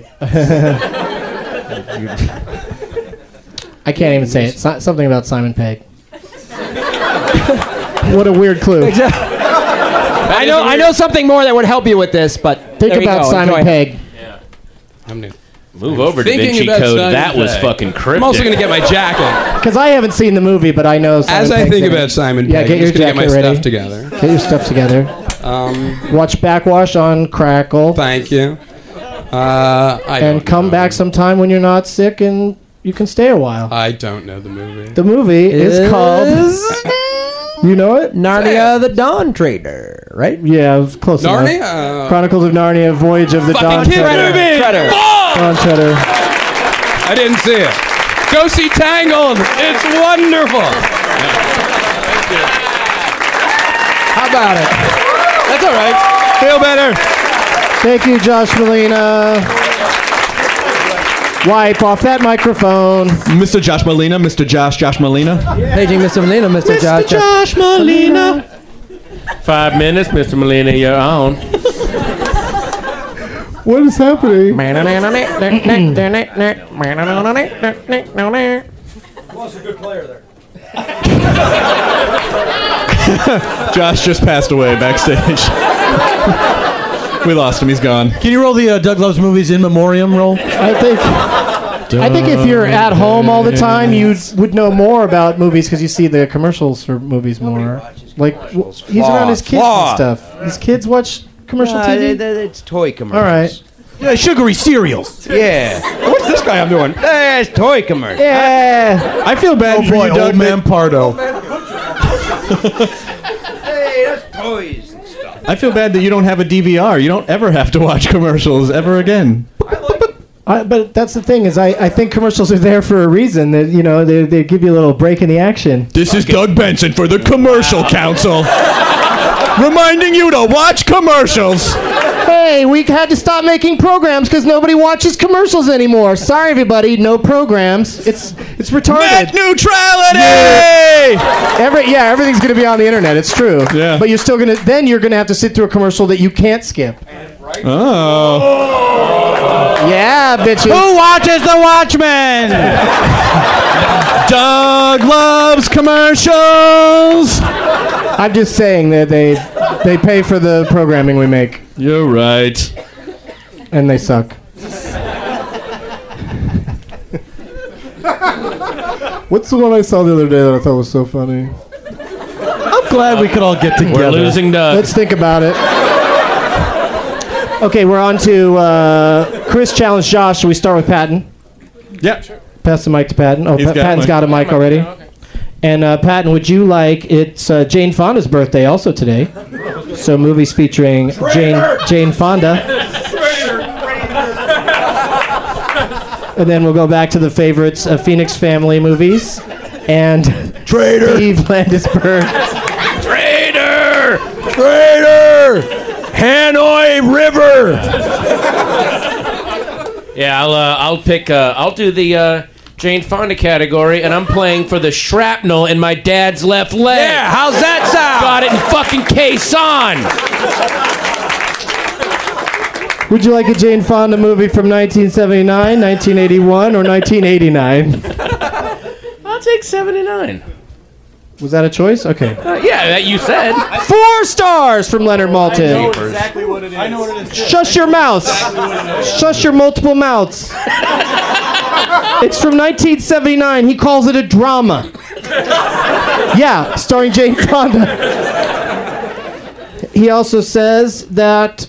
I can't even say it. It's not something about Simon Pegg. What a weird clue. I know something more that would help you with this, but Think there you about go. Simon Enjoy. Pegg. Yeah. I'm new. Move over to Da Thinking Vinci about Code. Simon That was Pegg. fucking cryptic. I'm also going to get my jacket. Because I haven't seen the movie, but I know Simon As I Pegg's think in it. about Simon Yeah, Pegg, get I'm your just gonna jacket get my ready. stuff together. Get your stuff together. Watch Backwash on Crackle. Thank you. And come back sometime when you're not sick and you can stay a while. I don't know the movie. The movie is called... You know it? Narnia the Dawn Treader, right? Yeah, it was close Narnia? enough. Chronicles of Narnia, Voyage of the Dawn Fucking kid Treader. movie! Dawn Treader. I didn't see it. Go see Tangled. It's wonderful. How about it? That's all right. Feel better. Thank you, Josh Molina. Wipe off that microphone. Mr. Josh Molina, Mr. Josh Molina. Paging Mr. Molina, Mr. Josh Molina. 5 minutes, Mr. Molina, you're on. What is happening? Was a good player there. Josh just passed away backstage. We lost him. He's gone. Can you roll the Doug Loves Movies in memoriam roll? I think if you're at home all the time, you would know more about movies because you see the commercials for movies more. Like he's around his kids and stuff. His kids watch commercial TV. It's toy commercials. All right. Yeah, sugary cereals. Yeah. What's this guy I'm doing? It's toy commercials. Yeah. I feel bad for you, Doug. Old man Pardo. Hey, that's toys and stuff. I feel bad that you don't have a DVR. You don't ever have to watch commercials ever again. But that's the thing is I think commercials are there for a reason. That they give you a little break in the action. This is Doug Benson for the Commercial Council, reminding you to watch commercials. Hey, we had to stop making programs because nobody watches commercials anymore. Sorry, everybody, no programs. It's retarded. Net neutrality. Everything's gonna be on the internet. It's true. Yeah. But you're gonna have to sit through a commercial that you can't skip. Oh. Yeah, bitches. Who watches The Watchmen? Doug loves commercials. I'm just saying that they pay for the programming we make. You're right. And they suck. What's the one I saw the other day that I thought was so funny? I'm glad we could all get together. We're losing Doug. Let's think about it. Okay, we're on to Chris challenge Josh. Shall we start with Patton? Yeah. Sure. Pass the mic to Patton. Oh, Patton's got a mic already. Okay. And Patton, would you like? It's Jane Fonda's birthday also today. So movies featuring Jane Fonda. And then we'll go back to the favorites of Phoenix Family movies and Traitor. Steve Landisberg. Traitor. Traitor. Hanoi River. Yeah, I'll pick. I'll do the Jane Fonda category, and I'm playing for the shrapnel in my dad's left leg. Yeah, how's that sound? Got it in fucking Quezon. Would you like a Jane Fonda movie from 1979, 1981, or 1989? I'll take 79. Was that a choice? Okay. Yeah, that you said. 4 stars from Leonard Maltin. I know exactly what it is. I know what it is. Shush your mouths. Shush your multiple mouths. It's from 1979. He calls it a drama. Yeah, starring Jane Fonda. He also says that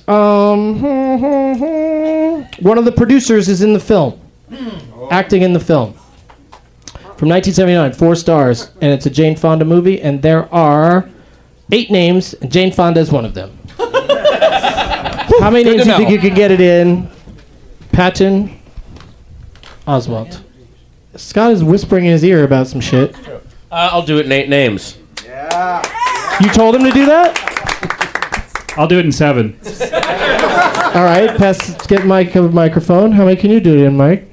one of the producers is in the film, acting in the film. From 1979, 4 stars, and it's a Jane Fonda movie, and there are 8 names, and Jane Fonda is one of them. How many names do you think you could get it in? Patton, Oswald. Scott is whispering in his ear about some shit. I'll do it in 8 names. Yeah. You told him to do that? I'll do it in 7. All right, get Mike a microphone. How many can you do it in, Mike?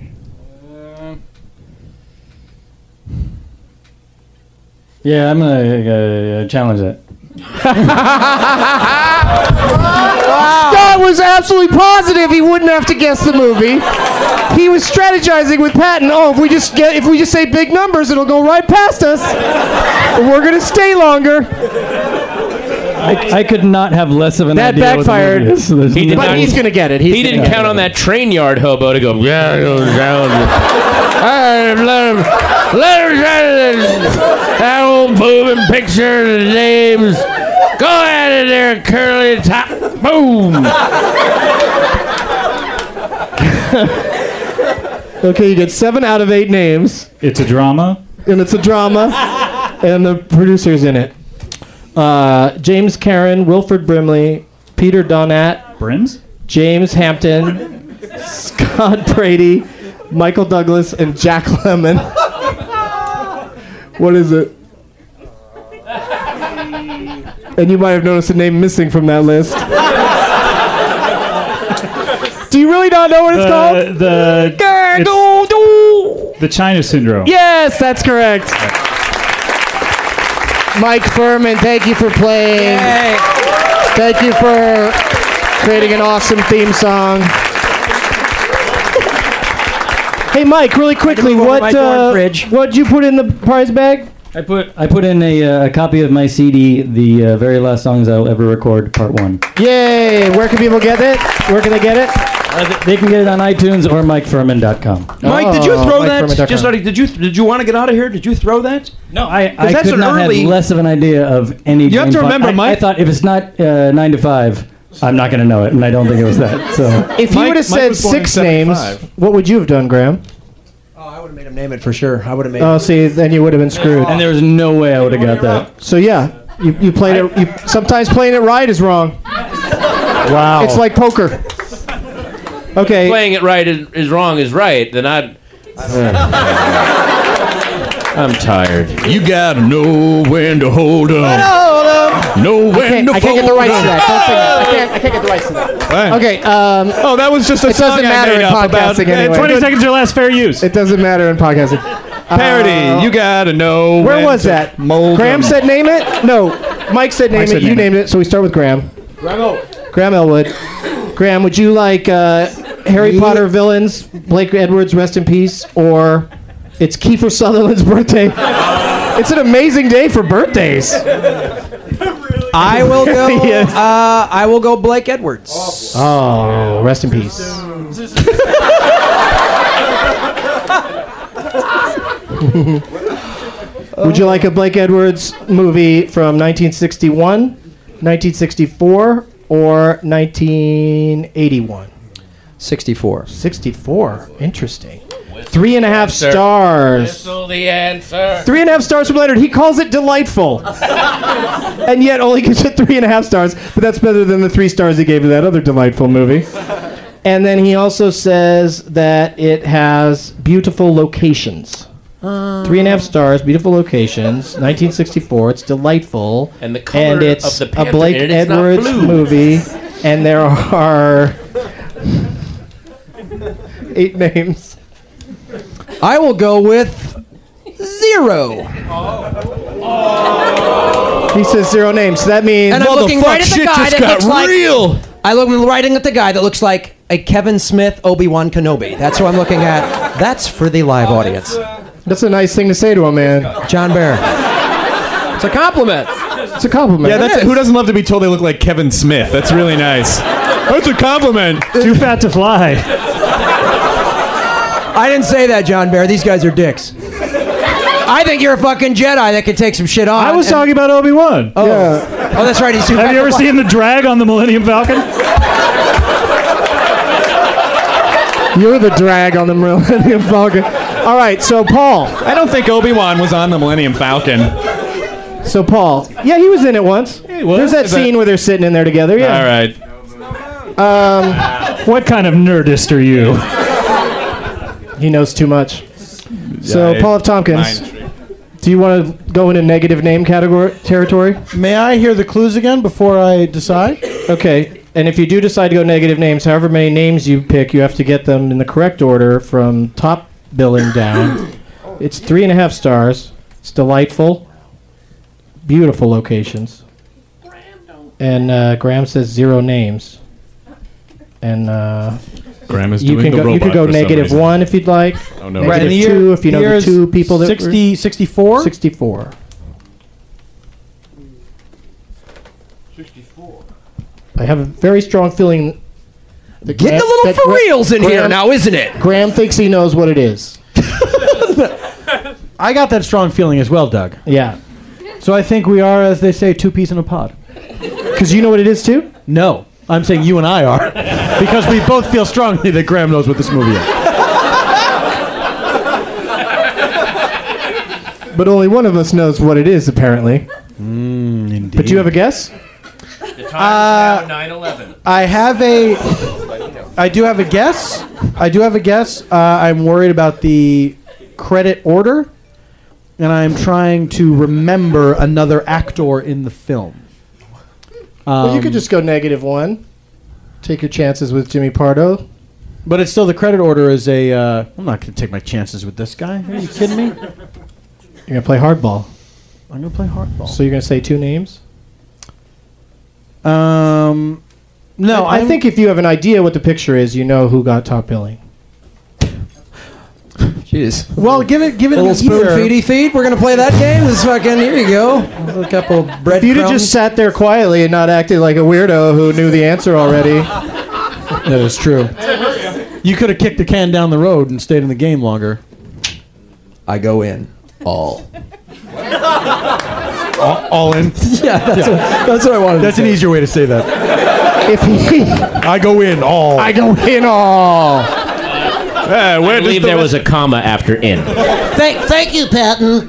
Yeah, I'm gonna challenge that. Scott was absolutely positive he wouldn't have to guess the movie. He was strategizing with Patton. Oh, if we just say big numbers, it'll go right past us. We're gonna stay longer. I could not have less of an that idea. That backfired. But he's gonna get it. He didn't count on that train yard hobo to go. Yeah, let him that old moving picture, the names. Go at it there, curly top. Boom. Okay, you get 7 out of 8 names. It's a drama. And it's a drama. And the producer's in it. James Karen, Wilford Brimley, Peter Donat, Brims? James Hampton, Scott Brady, Michael Douglas, and Jack Lemmon. What is it? And you might have noticed a name missing from that list. Do you really not know what it's called? The China Syndrome. Yes, that's correct. Mike Furman, thank you for playing. Yay. Thank you for creating an awesome theme song. Hey, Mike, really quickly, what'd you put in the prize bag? I put in a copy of my CD, the very last songs I'll ever record, part 1. Yay! Where can people get it? Where can they get it? They can get it on iTunes or MikeFurman.com. Mike, did you throw that? Did you want to get out of here? Did you throw that? No, I could not have less of an idea of any. You have to remember, Mike. I thought if it's not 9 to 5, I'm not going to know it, and I don't think it was that. So, if you would have said 6 names, what would you have done, Graham? I would have made him name it for sure. I would have made. Oh, see, then you would have been screwed. And there was no way I would have got that. So yeah, you played it. Sometimes playing it right is wrong. Wow. It's like poker. Okay. Playing it right is wrong is right. Then I'm tired. You gotta know when to hold up. Know when to I can't get the rights to that. Don't sing that. I can't get the rights to that. Okay. Oh, that was just a it song doesn't I matter made in up podcasting about. anyway. 20 seconds or less, fair use. It doesn't matter in podcasting. Parody. You gotta know. Where when was to that? mold Graham them. said name it? No. Mike said name it. You named it. So we start with Graham. Graham Elwood. Graham, would you like Harry Potter villains, Blake Edwards, rest in peace, or it's Kiefer Sutherland's birthday? It's an amazing day for birthdays. I will go. Yes. I will go Blake Edwards. Oh, rest in peace. Would you like a Blake Edwards movie from 1961, 1964, or 1981? 64. 64. Interesting. 3.5 stars. Whistle the answer. 3.5 stars from Leonard. He calls it delightful. And yet only gives it 3.5 stars. But that's better than the 3 stars he gave to that other delightful movie. And then he also says that it has beautiful locations. 3.5 stars, beautiful locations, 1964. It's delightful. And the color and it's of the a Blake panther, and it's not Edwards blue. movie. And there are 8 names. I will go with 0. He says 0 names. So that means And I'm looking right at the shit guy just that got looks like. real. I look right at the guy that looks like a Kevin Smith Obi-Wan Kenobi. That's who I'm looking at. That's for the live audience. That's a nice thing to say to a man. John Bear. It's a compliment. It's a compliment. Yeah, that's who doesn't love to be told they look like Kevin Smith? That's really nice. That's a compliment. Too fat to fly. I didn't say that, John Bear. These guys are dicks. I think you're a fucking Jedi that could take some shit on. I was talking about Obi-Wan. Oh, Yeah. oh, that's right. He's too Have fat you to ever fly. seen the drag on the Millennium Falcon? You're the drag on the Millennium Falcon. All right, so Paul. I don't think Obi-Wan was on the Millennium Falcon. So Paul. Yeah, he was in it once. was? There's that Is that- scene where they're sitting in there together. Yeah. All right. What kind of nerdist are you? He knows too much. So Yeah, Paul F. Tompkins, do you want to go into negative name category territory? May I hear the clues again before I decide? Okay. And if you do decide to go negative names, however many names you pick, you have to get them in the correct order from top billing down. It's 3.5 stars. It's delightful. Beautiful locations. And Graham says 0 names. And Graham is you doing can the go. You robot could go for some negative reason. 1 if you'd like. Oh no! Negative Right, and the 2 year- if you know the the year is 2 people that 60, 64? 64. 64. I have a very strong feeling. That Getting a little for reals in here now, isn't it? Graham thinks he knows what it is. I got that strong feeling as well, Doug. Yeah. So I think we are, as they say, 2 peas in a pod. Because you know what it is too? No. I'm saying you and I are. Because we both feel strongly that Graham knows what this movie is. But only one of us knows what it is, apparently. Indeed. But you have a guess? The time is now 9:11. I do have a guess. I'm worried about the credit order. and I'm trying to remember another actor in the film. Well, you could just go -1. Take your chances with Jimmy Pardo. But it's still the credit order is a. I'm not going to take my chances with this guy. Are you kidding me? You're going to play hardball. I'm going to play hardball. So you're going to say 2 names? No. I think if you have an idea what the picture is, you know who got top billing. Jeez. Well, give it a little spoon feed. We're gonna play that game. This fucking here you go. A couple bread. If you'd have just sat there quietly and not acted like a weirdo who knew the answer already. That is true. You could have kicked the can down the road and stayed in the game longer. I go in all. All in. Yeah, that's what I wanted. That's to an say. easier way to say that. I go in all. I go in all. I believe there was a comma after in. Thank you, Patton.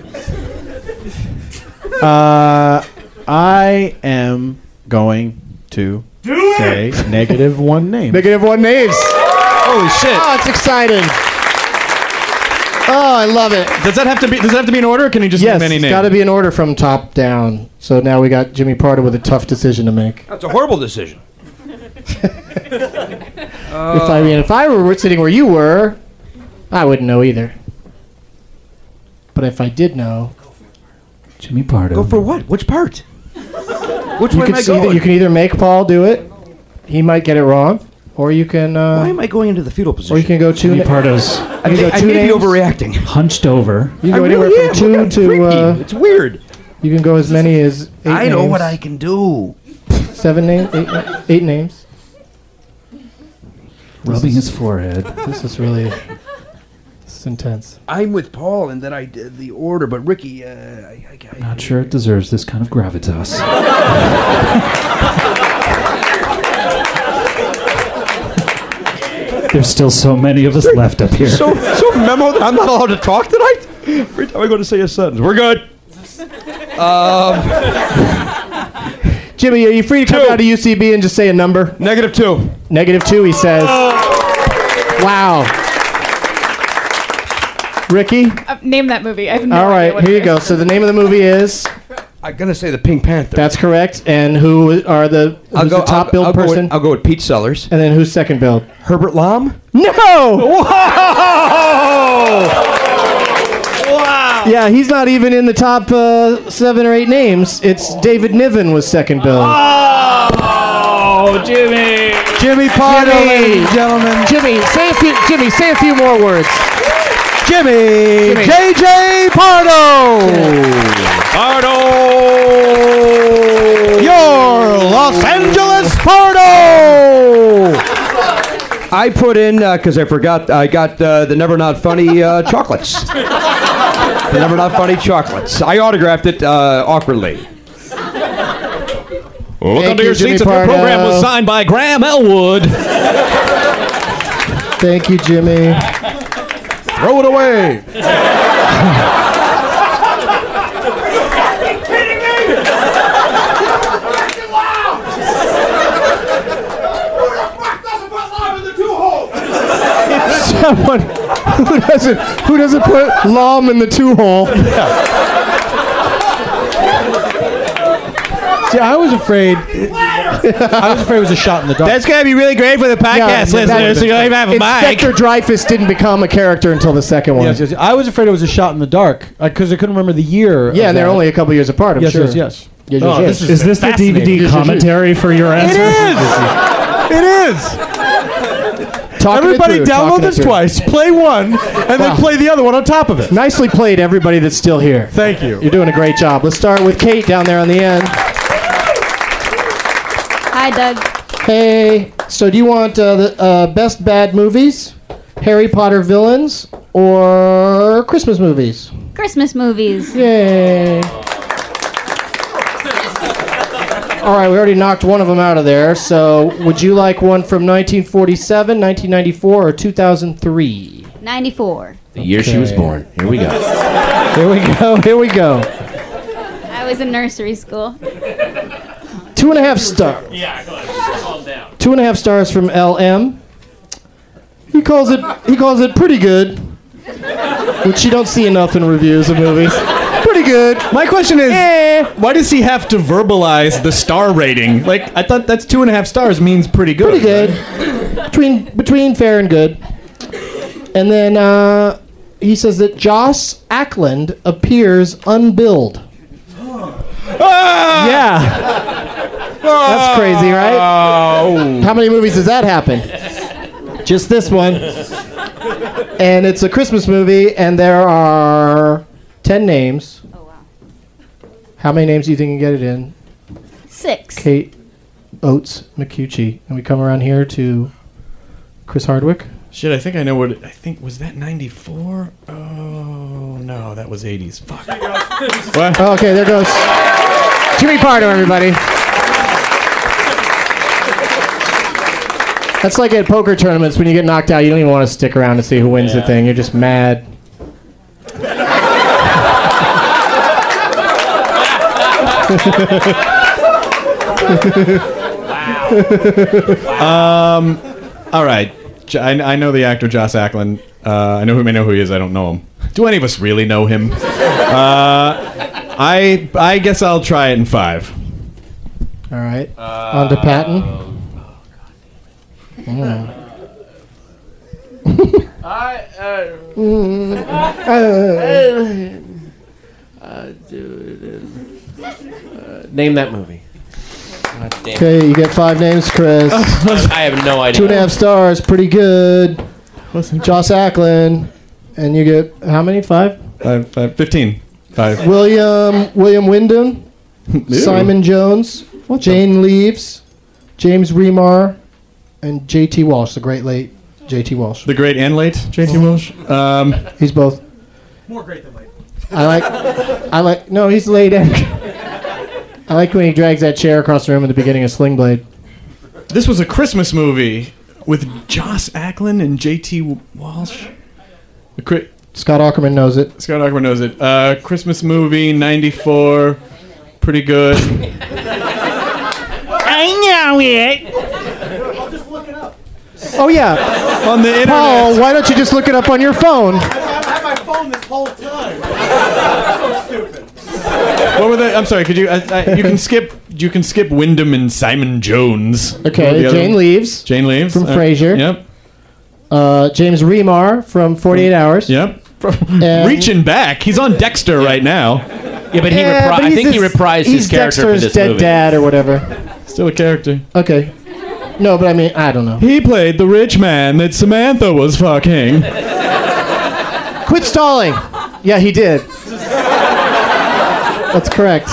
I am going to say -1 name. -1 names. Holy shit! Oh, it's exciting. Oh, I love it. Does that have to be in order, or can he just Yes, name any it's name? got to be in order from top down. So now we got Jimmy Pardo with a tough decision to make. That's a horrible decision. If I were sitting where you were, I wouldn't know either. But if I did know, Jimmy Pardo. Go for what? Which part? Which you way am I going? you can either make Paul do it. He might get it wrong, or you can. Why am I going into the fetal position? Or you can go 2. Jimmy Pardo's I may be overreacting. hunched over. You can go I anywhere really from am. 2 to. It's weird. You can go as many as 8 I know names. what I can do. 7 names, 8 names. Rubbing his forehead. This is really. This is intense. I'm with Paul, and then I did the order, but Ricky, Not sure it deserves this kind of gravitas. There's still so many of us left up here. so memo that I'm not allowed to talk tonight. Every time I go to say a sentence, we're good. Jimmy, are you free to come down to UCB and just say a number? -2. -2, he says. Wow. Ricky? Name that movie. I have no All idea right, what here it you go. is. So the name of the movie is? I'm gonna say the Pink Panther. That's correct. And who's the top billed person? I'll go with Pete Sellers. And then who's second billed? Herbert Lom. No! Whoa! Wow! Yeah, he's not even in the top 7 or 8 names. It's David Niven was second billed. Oh, Jimmy! Jimmy Pardo, ladies and gentlemen. Jimmy, say a few more words. Jimmy. JJ Pardo. Pardo! Your Los Angeles Pardo. I put in because I forgot. I got the Never Not Funny chocolates. The Never Not Funny chocolates. I autographed it awkwardly. Welcome to your seats. If your program was signed by Graham Elwood. Thank you, Jimmy. Throw it away. Someone who doesn't put Lom in the 2-hole. See, I was afraid it was a shot in the dark. That's going to be really great for the podcast listeners. So you don't even have a mic. Inspector Dreyfus didn't become a character until the second one. Yes. I was afraid it was a shot in the dark because I couldn't remember the year. Yeah, and they're only a couple years apart, I'm sure. Yes. Is this the DVD commentary for your answer? It is. Everybody download this twice, play one, and then play the other one on top of it. Nicely played, everybody that's still here. Thank you. You're doing a great job. Let's start with Kate down there on the end. Hi, Doug. Hey, so do you want the best bad movies, Harry Potter villains, or Christmas movies? Christmas movies. Yay. All right, we already knocked one of them out of there. So would you like one from 1947, 1994, or 2003? 94. The year she was born. Here we go. Here we go. I was in nursery school. 2.5 stars. Yeah, go ahead. Calm down. 2.5 stars from LM. He calls it pretty good. which you don't see enough in reviews of movies. Pretty good. My question is, why does he have to verbalize the star rating? Like, I thought that's 2.5 stars means pretty good. Pretty good. Between fair and good. And then he says that Joss Ackland appears unbilled. Yeah. That's crazy, right? How many movies does that happen? Just this one. And it's a Christmas movie, and there are 10 names. Oh, wow. How many names do you think you can get it in? 6. Kate Oates McCucci. And we come around here to Chris Hardwick. Shit, I think I know what. Was that 94? Oh, no, that was 80s. Fuck. What? Oh, okay, there goes Jimmy Pardo, everybody. That's like at poker tournaments when you get knocked out, you don't even want to stick around to see who wins the thing. You're just mad. All right. I know the actor Joss Ackland. I know who he is. I don't know him. Do any of us really know him? I guess I'll try it in 5. All right. On to Patton. Name that movie. Okay, you get 5 names, Chris. I have no idea. 2.5 stars, pretty good. Joss Ackland, and you get how many? 5? 15. 5. William Wyndham, Simon Jones, Jane Leaves, James Remar, and J.T. Walsh, the great late J.T. Walsh. The great and late J.T. Walsh. He's both. More great than late. I like. No, he's late and. I like when he drags that chair across the room at the beginning of Sling Blade. This was a Christmas movie with Joss Ackland and J.T. Walsh. Scott Aukerman knows it. Christmas movie, 94. Pretty good. I know it. I'll just look it up. Oh, yeah. On the internet. Paul, why don't you just look it up on your phone? I've had my phone this whole time. So stupid. What were they? I'm sorry. Could you? You can skip. You can skip Wyndham and Simon Jones. Okay, Jane Leaves. Jane Leaves from Frasier. Yep. James Remar from 48 Hours. Yep. Reaching back. He's on Dexter right now. Yeah, but I think he reprised his character for this Dexter's dead movie. dad or whatever. Still a character. Okay. No, but I mean, I don't know. He played the rich man that Samantha was fucking. Quit stalling. Yeah, he did. That's correct.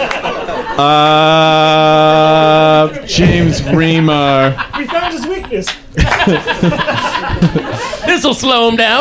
James Remar. We found his weakness. This'll slow him down.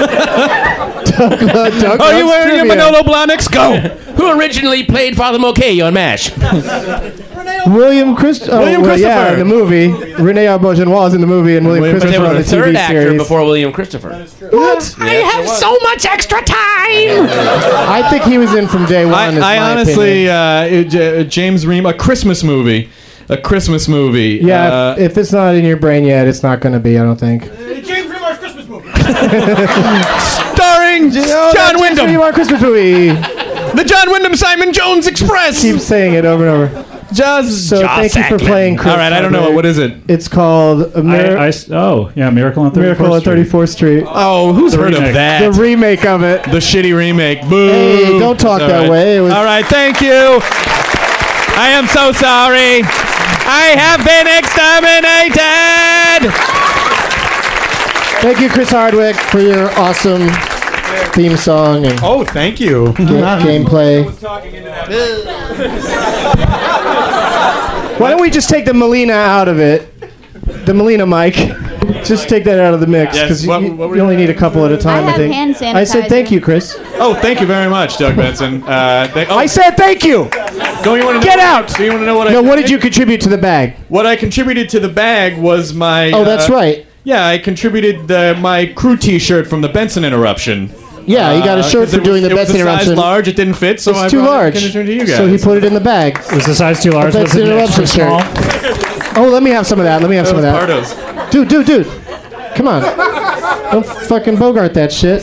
Are you wearing your Manolo Blahniks? Go. Who originally played Father Mulcahy on MASH? William Christopher. Yeah, in the movie. Rene Auberjonois is in the movie, and William But they Christopher were on the the third TV actor series. before William Christopher. What? I have so much extra time. I think he was in from day one. is I my honestly, opinion. James Remar, a Christmas movie. Yeah, if it's not in your brain yet, it's not going to be, I don't think. James Remar's Christmas movie. Starring John Wyndham. James Remar Christmas movie. The John Wyndham Simon Jones Express. Keep saying it over and over. So thank you for playing, Chris. All right, I don't know. What is it? It's called Miracle on 34th Miracle on 34th Street. Oh, who's heard of that? The remake of it. The shitty remake. Boo. Hey, don't talk that way. It was All right, thank you. I am so sorry. I have been exterminated. Thank you, Chris Hardwick, for your awesome theme song and thank you. Gameplay. Why don't we just take the Melina out of it? The Melina mic. Just take that out of the mix because you only need a couple at a time. I think. hand sanitizer. I said thank you, Chris. Oh, thank you very much, Doug Benson. I said thank you. Don't you want to Get out. Do you want to know what No, what did you contribute to the bag? What I contributed to the bag was my. Oh, that's right. Yeah, I contributed my crew T-shirt from the Benson Interruption. Yeah, he got a shirt for doing the Benson It was a Interruption. size large. It didn't fit, so It's I too brought large. it to you guys. So he put it in the bag. Was the size too large? A Was Benson it Interruption extra shirt. small? Oh, let me have some of that. Let me have some of that. Pardos. Dude. Come on. Don't fucking Bogart that shit.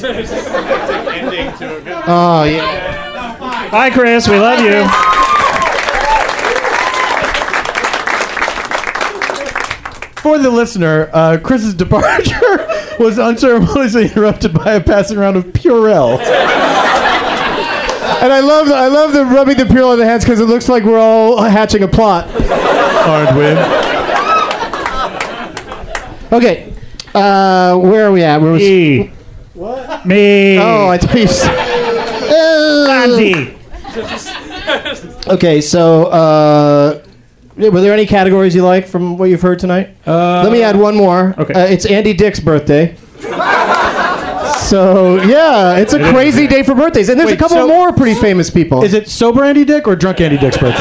Oh, yeah. Hi, Chris. We love you. For the listener, Chris's departure was unceremoniously interrupted by a passing round of Purell. And I love the rubbing the Purell in the hands because it looks like we're all hatching a plot. Aren't we? Okay. Where are we at? Me. What? Me. Oh, I thought you said... Okay, so... were there any categories you like from what you've heard tonight? Let me add one more. Okay. It's Andy Dick's birthday. So, yeah, it's a crazy day for birthdays. And there's a couple more pretty famous people. Is it sober Andy Dick or drunk Andy Dick's birthday?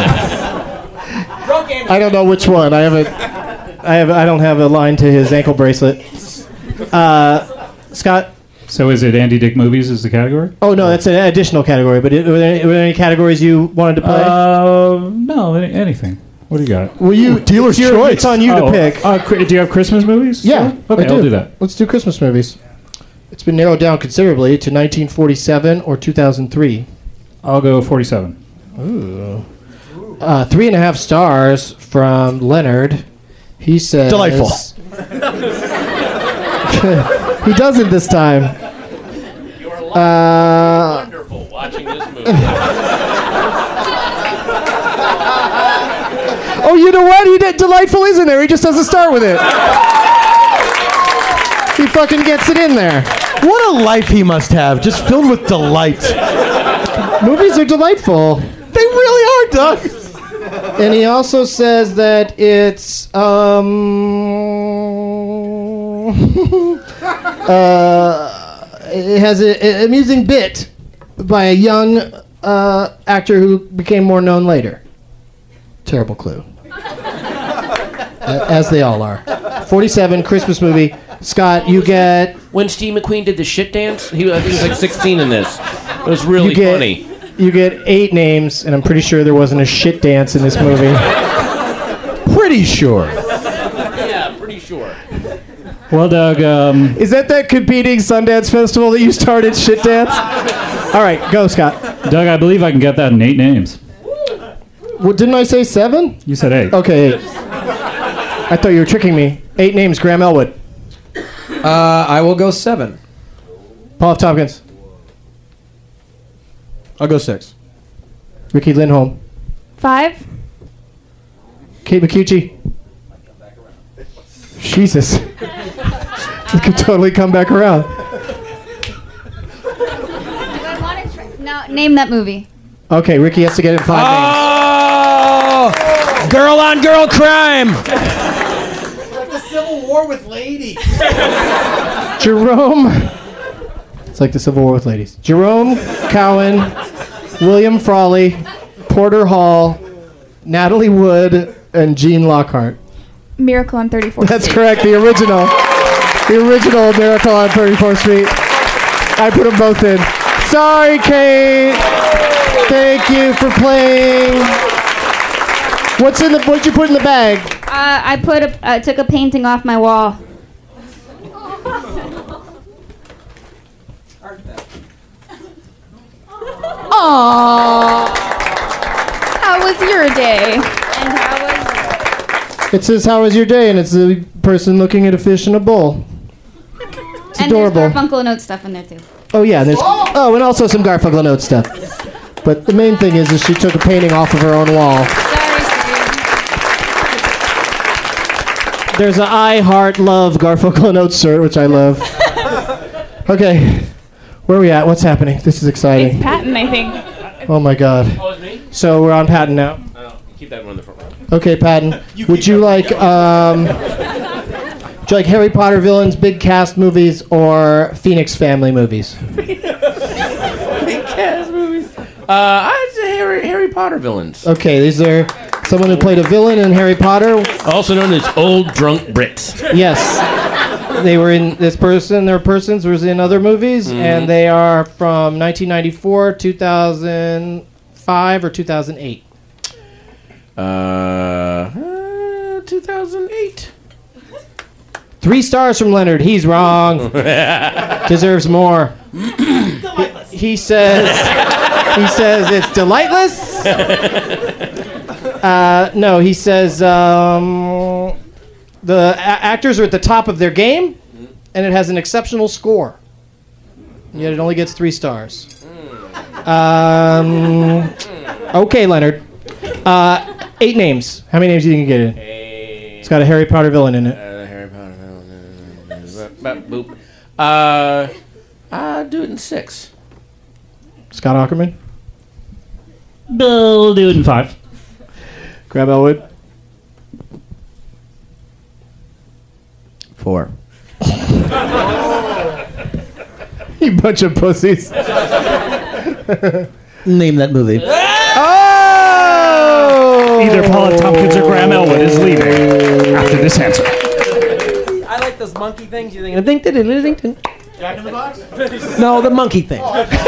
I don't know which one. I don't have a line to his ankle bracelet. Scott? So is it Andy Dick Movies is the category? Oh, no, that's an additional category. But were there any categories you wanted to play? No, anything. What do you got? Well, dealer's choice. It's on you to pick. Do you have Christmas movies? Yeah. Okay, I'll do that. Let's do Christmas movies. It's been narrowed down considerably to 1947 or 2003. I'll go 47. Ooh. 3.5 stars from Leonard. He says... Delightful. He doesn't this time. Wonderful watching this movie. Oh, you know what? Delightful isn't there. He just doesn't start with it. He fucking gets it in there. What a life he must have, just filled with delight. Movies are delightful. They really are, Doug. And he also says that it's it has an amusing bit by a young actor who became more known later. Terrible clue. As they all are. 47, Christmas movie. Scott, you get... When Steve McQueen did the shit dance, I think he was like 16 in this. It was really funny. You get 8 names, and I'm pretty sure there wasn't a shit dance in this movie. Pretty sure. Yeah, pretty sure. Well, Doug... Is that competing Sundance Festival that you started, shit dance? All right, go, Scott. Doug, I believe I can get that in 8 names. Well, didn't I say 7? You said 8. Okay, 8. I thought you were tricking me. 8 names, Graham Elwood. I will go 7. Paul F. Tompkins. I'll go 6. Ricky Lindholm. 5. Kate McCucci. Jesus. You could totally come back around. No, name that movie. Okay, Ricky has to get it in 5 names. Oh! Girl on girl crime! Like the Civil War with ladies. Jerome. It's like the Civil War with ladies. Jerome Cowan, William Frawley, Porter Hall, Natalie Wood, and Gene Lockhart. Miracle on 34th That's Street. correct. The original Miracle on 34th Street. I put them both in. Sorry, Kate. Thank you for playing. What'd you put in the bag? I took a painting off my wall. Aww. How was your day? And how was... It says, "How was your day?" and it's a person looking at a fish in a bowl. It's adorable. And there's Garfunkel and Oates stuff in there too. Oh yeah, and and also some Garfunkel and Oates stuff. But the main thing is she took a painting off of her own wall. There's an I Heart Love Garfunkel and Oates shirt, which I love. Okay, where are we at? What's happening? This is exciting. It's Patton, I think. Oh my God. Oh, it's me? So we're on Patton now. Oh, keep that one in the front row. Okay, Patton. Would you like Harry Potter villains, big cast movies, or Phoenix Family movies? Big cast movies. I'd say Harry Potter villains. Okay, these are someone who played a villain in Harry Potter. Also known as old drunk Brits. Yes. They were in this person, their persons was in other movies, and they are from 1994, 2005, or 2008. 2008. 3 stars from Leonard. He's wrong. Deserves more. He says it's delightless. No, he says the actors are at the top of their game, and it has an exceptional score. Yet it only gets 3 stars. Okay, Leonard. 8 names. How many names do you think you can get in? It's got a Harry Potter villain in it. Harry Potter villain. Boop. Do it in 6. Scott Aukerman? We'll do it in 5. Grab Elwood? 4. You bunch of pussies. Name that movie. Oh! Either Paula Tompkins or Graham Elwood is leaving after this answer. I like those monkey things. You're thinking of ding. Jack in the Box? No, the monkey thing.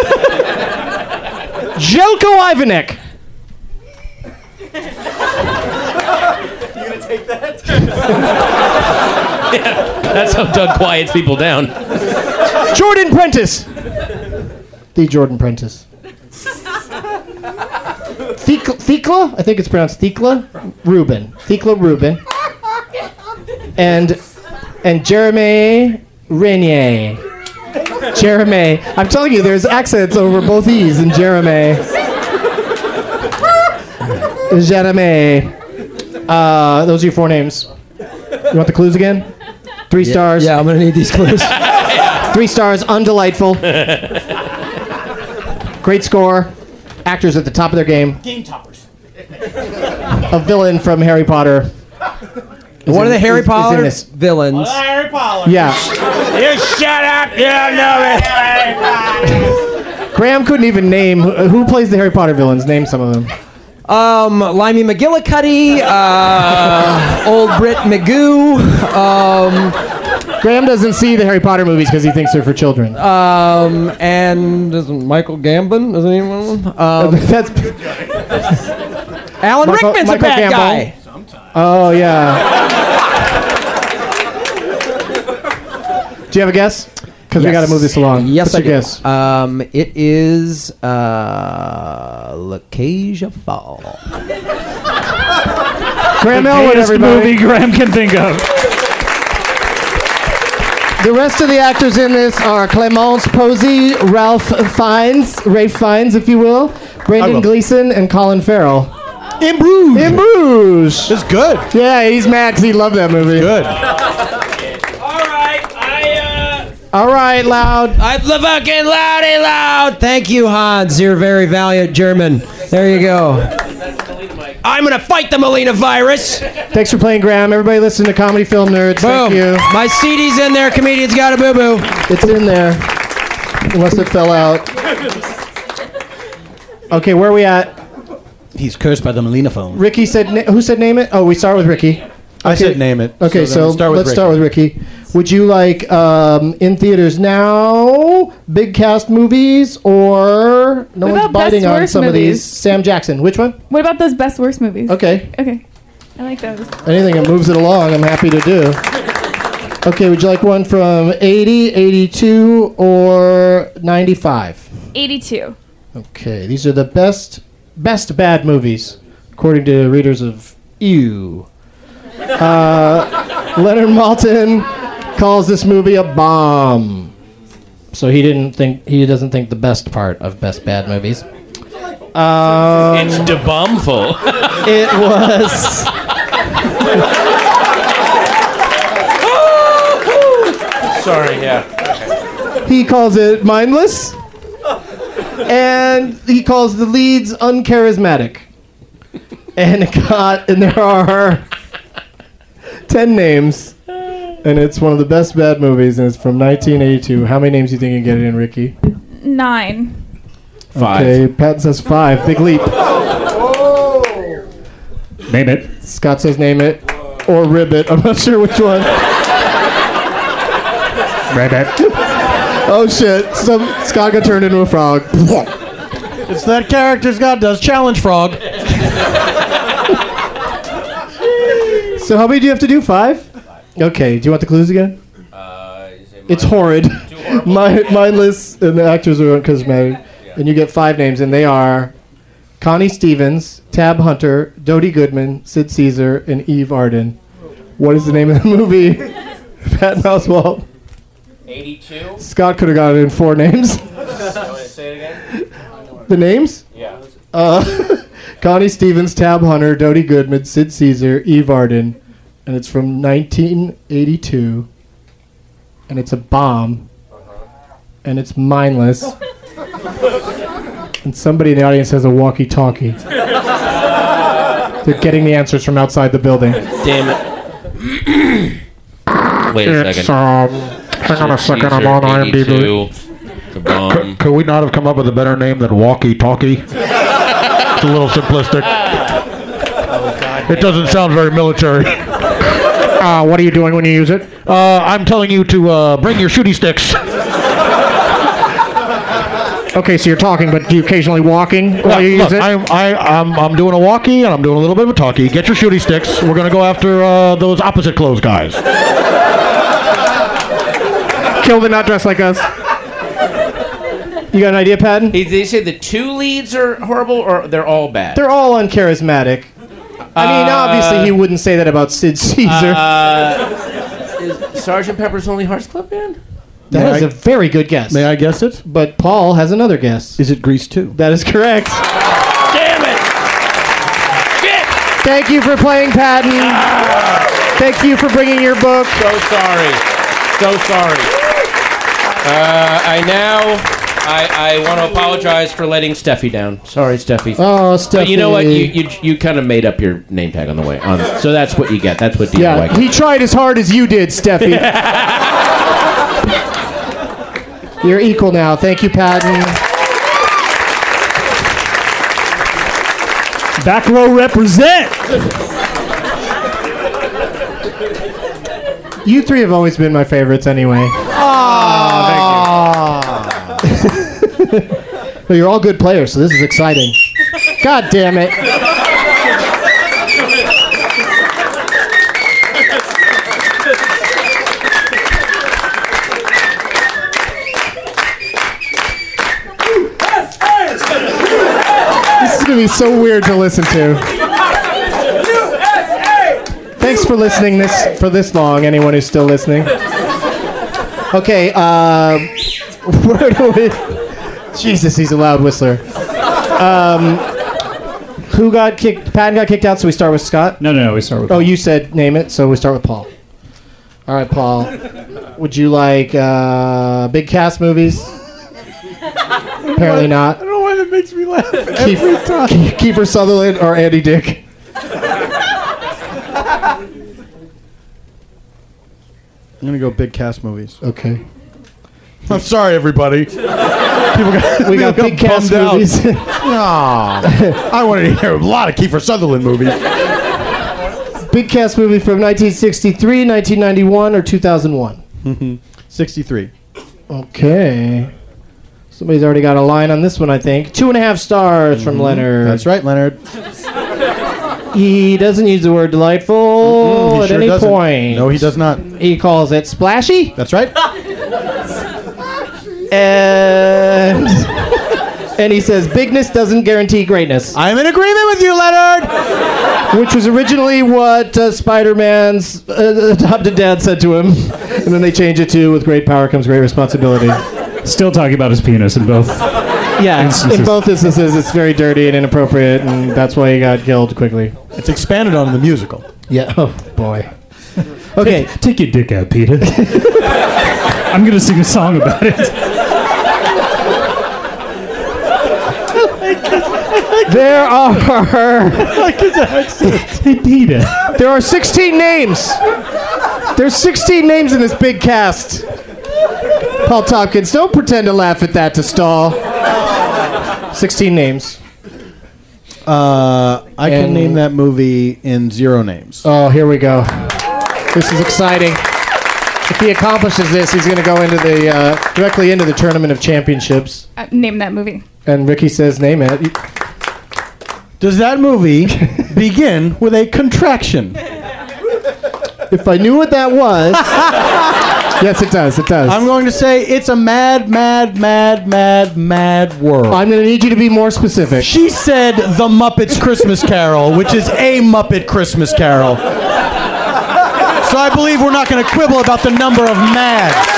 Jelko Ivanek. You gonna take that? That's how Doug quiets people down. Jordan Prentice. The Jordan Prentice. Thekla? I think it's pronounced Thekla Rubin. Thekla Rubin. And Jeremy Renier. Jeremy. I'm telling you, there's accents over both E's in Jeremy. Jeremy. Those are your 4 names. You want the clues again? 3 stars. Yeah, I'm gonna need these clues. 3 stars, undelightful. Great score. Actors at the top of their game. Game toppers. A villain from Harry Potter. One of the Harry is Potter in this. villains. Harry Potter. Yeah. You shut up! You don't know it! Graham couldn't even name who plays the Harry Potter villains. Name some of them. Limey McGillicuddy, old Brit Magoo, Graham doesn't see the Harry Potter movies because he thinks they're for children. and doesn't Michael Gambon? Doesn't anyone? That's Alan Rickman's a bad guy. Oh yeah. Do you have a guess? Because we got to move this along. Yes, What's I your do. guess? It is Lacasia Fall. Graham The Elwood, gayest everybody. movie Graham can think of. The rest of the actors in this are Clemence Posey, Rafe Fiennes, if you will, Brendan Gleeson, and Colin Farrell. In Bruges. In Bruges. It's good. Yeah, he's mad because he loved that movie. Good. All right, Loud. I'm the fucking loudy loud. Thank you, Hans. You're a very valiant German. There you go. I'm gonna fight the Molina virus. Thanks for playing, Graham. Everybody listen to Comedy Film Nerds. Boom. Thank you. My CD's in there. Comedians got a boo-boo. It's in there. Unless it fell out. Okay, where are we at? He's cursed by the Molina phone. Ricky said, who said name it? Oh, we start with Ricky. I said name it. Okay, so let's start with Ricky. Would you like in theaters now, big cast movies, or no What one's about biting best on worst some of movies? these? Sam Jackson. Which one? What about those best worst movies? Okay. Okay. I like those. Anything that moves it along, I'm happy to do. Okay, would you like one from 80, 82, or 95? 82. Okay, these are the best bad movies, according to readers of Ew. Leonard Maltin calls this movie a bomb. So he doesn't think the best part of best bad movies. It's de bombful. It was. Sorry, yeah. He calls it mindless, and he calls the leads uncharismatic. And there are 10 names, and it's one of the best bad movies, and it's from 1982. How many names do you think you can get it in, Ricky? 9. 5. Okay, Pat says 5. Big leap. Name it. Scott says name it, or ribbit. I'm not sure which one. Ribbit. Oh shit! Scott got turned into a frog. It's that character Scott does. Challenge frog. So how many do you have to do? 5? Okay, do you want the clues again? It's horrid. Mindless, and the actors are uncosmetic. And you get 5 names, and they are Connie Stevens, Tab Hunter, Dodie Goodman, Sid Caesar, and Eve Arden. What is the name of the movie? Patton Oswalt. 82. Scott could have got it in 4 names. You want to say it again? The names? Yeah. Connie Stevens, Tab Hunter, Dodie Goodman, Sid Caesar, Eve Arden. And it's from 1982. And it's a bomb. And it's mindless. And somebody in the audience has a walkie-talkie. They're getting the answers from outside the building. Damn it. Wait a second. Hang on a second, I'm on IMDb. Could we not have come up with a better name than walkie-talkie? It's a little simplistic. It doesn't sound very military. What are you doing when you use it? I'm telling you to bring your shooty sticks. Okay, so you're talking, but do you occasionally walking while you use it? I'm doing a walkie, and I'm doing a little bit of a talkie. Get your shooty sticks. We're going to go after those opposite clothes guys. Kill the not dressed like us. You got an idea, Patton? Did they say the 2 leads are horrible, or they're all bad? They're all uncharismatic. I mean, obviously he wouldn't say that about Sid Caesar. Is Sgt. Pepper's Lonely Hearts Club Band? That is a very good guess. May I guess it? But Paul has another guess. Is it Grease 2? That is correct. Damn it! Shit! Thank you for playing, Patton. Thank you for bringing your book. So sorry. I want to apologize for letting Steffi down. Sorry, Steffi. Oh, Steffi. But you know what? You kind of made up your name tag on the way. So that's what you get. That's what DIY Yeah, he tried as hard as you did, Steffi. You're equal now. Thank you, Patton. Back row represent. You 3 have always been my favorites anyway. Well, you're all good players, so this is exciting. God damn it. This is going to be so weird to listen to. Thanks for listening for this long, anyone who's still listening. Okay, where do we... Jesus, he's a loud whistler. Who got kicked? Patton got kicked out, so we start with Scott? No, we start with Paul. Oh, you said name it, so we start with Paul. All right, Paul. Would you like big cast movies? Apparently not. I don't know why that makes me laugh every time. Kiefer Sutherland or Andy Dick? I'm going to go big cast movies. Okay. I'm sorry, everybody. We got big cast movies. I wanted to hear a lot of Kiefer Sutherland movies. Big cast movie from 1963, 1991, or 2001? 63. Okay. Somebody's already got a line on this one, I think. 2.5 stars from Leonard. That's right, Leonard. He doesn't use the word delightful at any point. No, he does not. He calls it splashy. That's right. And he says, bigness doesn't guarantee greatness. I'm in agreement with you, Leonard! Which was originally what Spider-Man's adopted dad said to him. And then they changed it to, with great power comes great responsibility. Still talking about his penis in both. Yeah, instances. in both instances, it's very dirty and inappropriate, and that's why he got killed quickly. It's expanded on in the musical. Yeah. Oh, boy. Okay. Take your dick out, Peter. I'm going to sing a song about it. There are... like his accent. Hey, Peter. There are 16 names. There's 16 names in this big cast. Paul Tompkins, don't pretend to laugh at that to stall. 16 names. I can name that movie in 0 names. Oh, here we go. This is exciting. If he accomplishes this, he's going to go into the directly into the Tournament of Championships. Name that movie. And Ricky says, name it. Does that movie begin with a contraction? If I knew what that was. Yes, it does. It does. I'm going to say it's a mad, mad, mad, mad, mad world. I'm going to need you to be more specific. She said The Muppets Christmas Carol, which is a Muppet Christmas Carol. So I believe we're not going to quibble about the number of mads.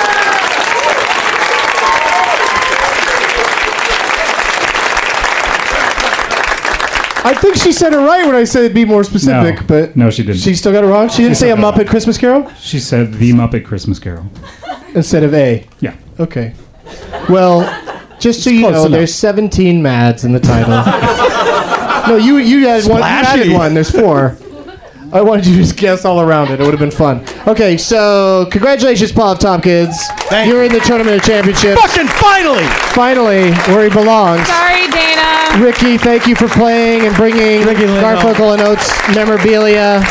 I think she said it right when I said be more specific, but No, she didn't. she still got it wrong. She didn't say a still got it Muppet Christmas Carol She said The Muppet Christmas Carol. instead of A. Yeah. Okay. Well, just so you close know, enough. there's 17 Mads in the title. No, you added one. You Splashy. added one. There's 4. I wanted you to just guess all around it. It would have been fun. Okay, so congratulations, Paul F. Tompkins. You're in the Tournament of Championships. Fucking finally! Finally, where he belongs. Sorry, Dana. Ricky, thank you for playing and bringing Garfunkel and Oates memorabilia.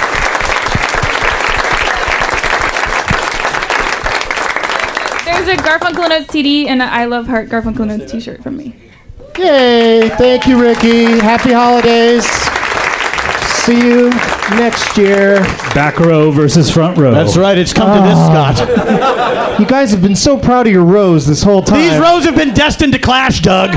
There's a Garfunkel and Oates CD and an I Love Heart Garfunkel and Oates t-shirt from me. Yay! Thank you, Ricky. Happy holidays. See you next year. Back row versus front row. That's right. It's come to this, Scott. You guys have been so proud of your rows this whole time. These rows have been destined to clash, Doug.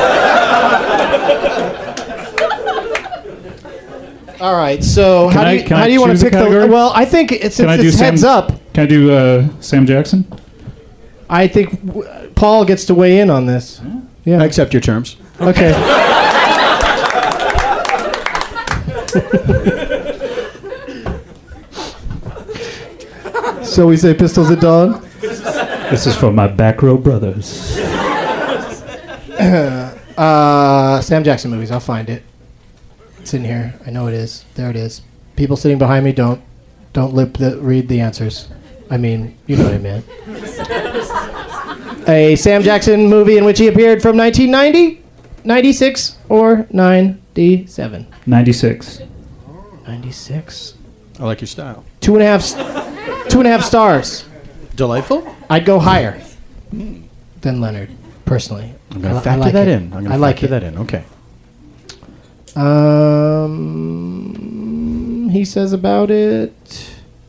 All right. So how do you want to pick the? Well, I think it's heads up. Can I do Sam Jackson? I think Paul gets to weigh in on this. Yeah. I accept your terms. Okay. So we say Pistols at Dawn? This is for my back row brothers. Sam Jackson movies. I'll find it. It's in here. I know it is. There it is. People sitting behind me, don't read the answers. I mean, you know what I meant. A Sam Jackson movie in which he appeared from 1990, 96, or 97. 96. 96. I like your style. 2.5 stars. Delightful? I'd go higher than Leonard, personally. I'm going to factor that in. I'm going to factor that in. Okay. He says about it.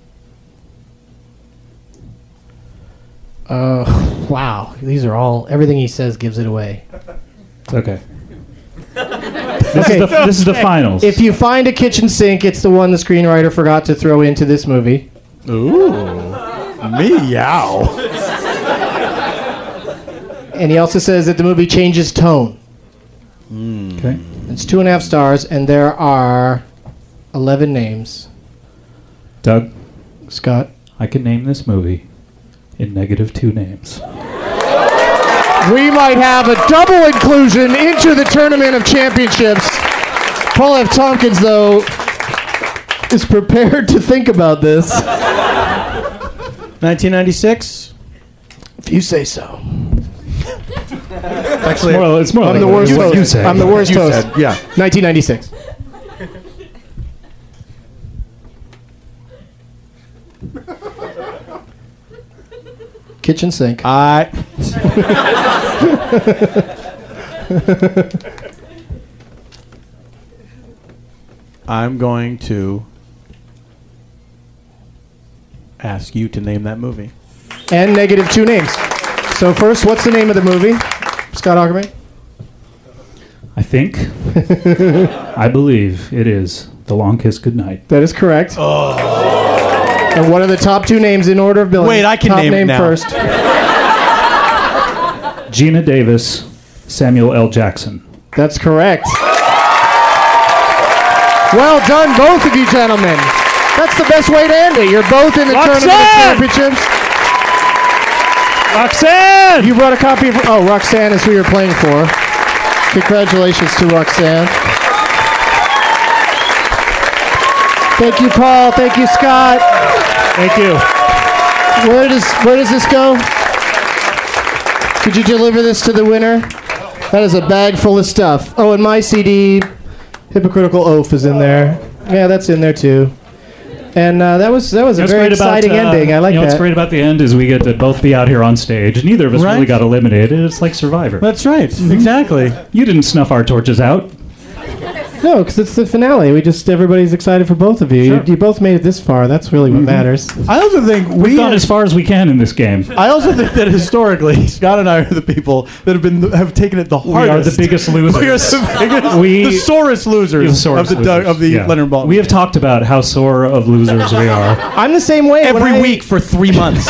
Wow. These are all. Everything he says gives it away. It's okay. This is the finals. If you find a kitchen sink, it's the one the screenwriter forgot to throw into this movie. Ooh. Meow. And he also says that the movie changes tone. Okay. It's 2.5 stars, and there are 11 names. Doug? Scott? I can name this movie in -2 names. We might have a double inclusion into the Tournament of Championships. Paul F. Tompkins, though, is prepared to think about this. 1996? If you say so. Actually, it's more I'm like the worst you host. said. I'm the worst You host. said, yeah. 1996. Kitchen sink. I'm going to ask you to name that movie. And -2 names. So first, what's the name of the movie? Scott Aukerman? I think, I believe it is The Long Kiss Goodnight. That is correct. Oh. And what are the top 2 names in order of billing? Wait, I can top name it now. first. Gina Davis, Samuel L. Jackson. That's correct. Well done, both of you gentlemen. That's the best way to end it. You're both in the Tournament of Championships. Roxanne! You brought a copy of... Oh, Roxanne is who you're playing for. Congratulations to Roxanne. Thank you, Paul. Thank you, Scott. Thank you. Where does this go? Could you deliver this to the winner? That is a bag full of stuff. Oh, and my CD, Hypocritical Oath, is in there. Yeah, that's in there too. And that was a very exciting ending. I like that. What's great about the end is we get to both be out here on stage. Neither of us really got eliminated. It's like Survivor. That's right. Exactly. You didn't snuff our torches out. No, because it's the finale. Everybody's excited for both of you. Sure. You both made it this far. That's really what matters. I also think we've gone as far as we can in this game. I also think that historically, Scott and I are the people that have taken it the hardest. We are the biggest losers. We are the sorest losers of the Leonard Maltin. We have talked about how sore of losers we are. I'm the same way. Every week for 3 months.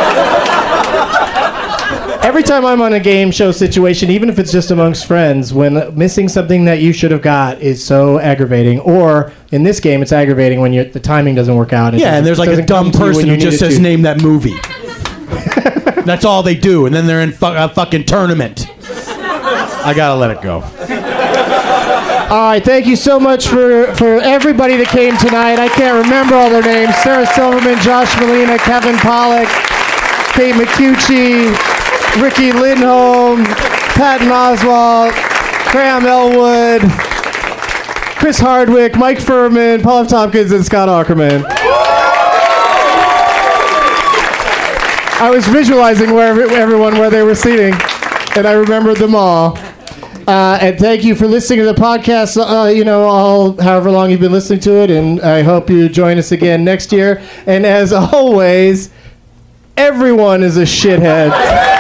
Every time I'm on a game show situation, even if it's just amongst friends, when missing something that you should have got is so aggravating. Or in this game, it's aggravating when the timing doesn't work out. And there's like a dumb person who just says, "Name that movie." That's all they do, and then they're in a fucking tournament. I gotta let it go. All right, thank you so much for everybody that came tonight. I can't remember all their names. Sarah Silverman, Josh Molina, Kevin Pollak, Kate McCucci, Ricky Lindholm, Patton Oswalt, Graham Elwood, Chris Hardwick, Mike Furman, Paul F. Tompkins, and Scott Aukerman. I was visualizing where they were seating, and I remembered them all. And thank you for listening to the podcast, however long you've been listening to it, and I hope you join us again next year. And as always, everyone is a shithead.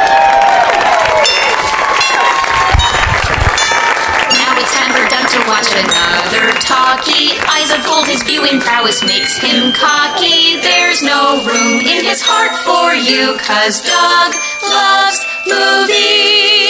Now it's time for Doug to watch another talkie. Eyes of gold, his viewing prowess makes him cocky. There's no room in his heart for you, 'cause Doug loves movies.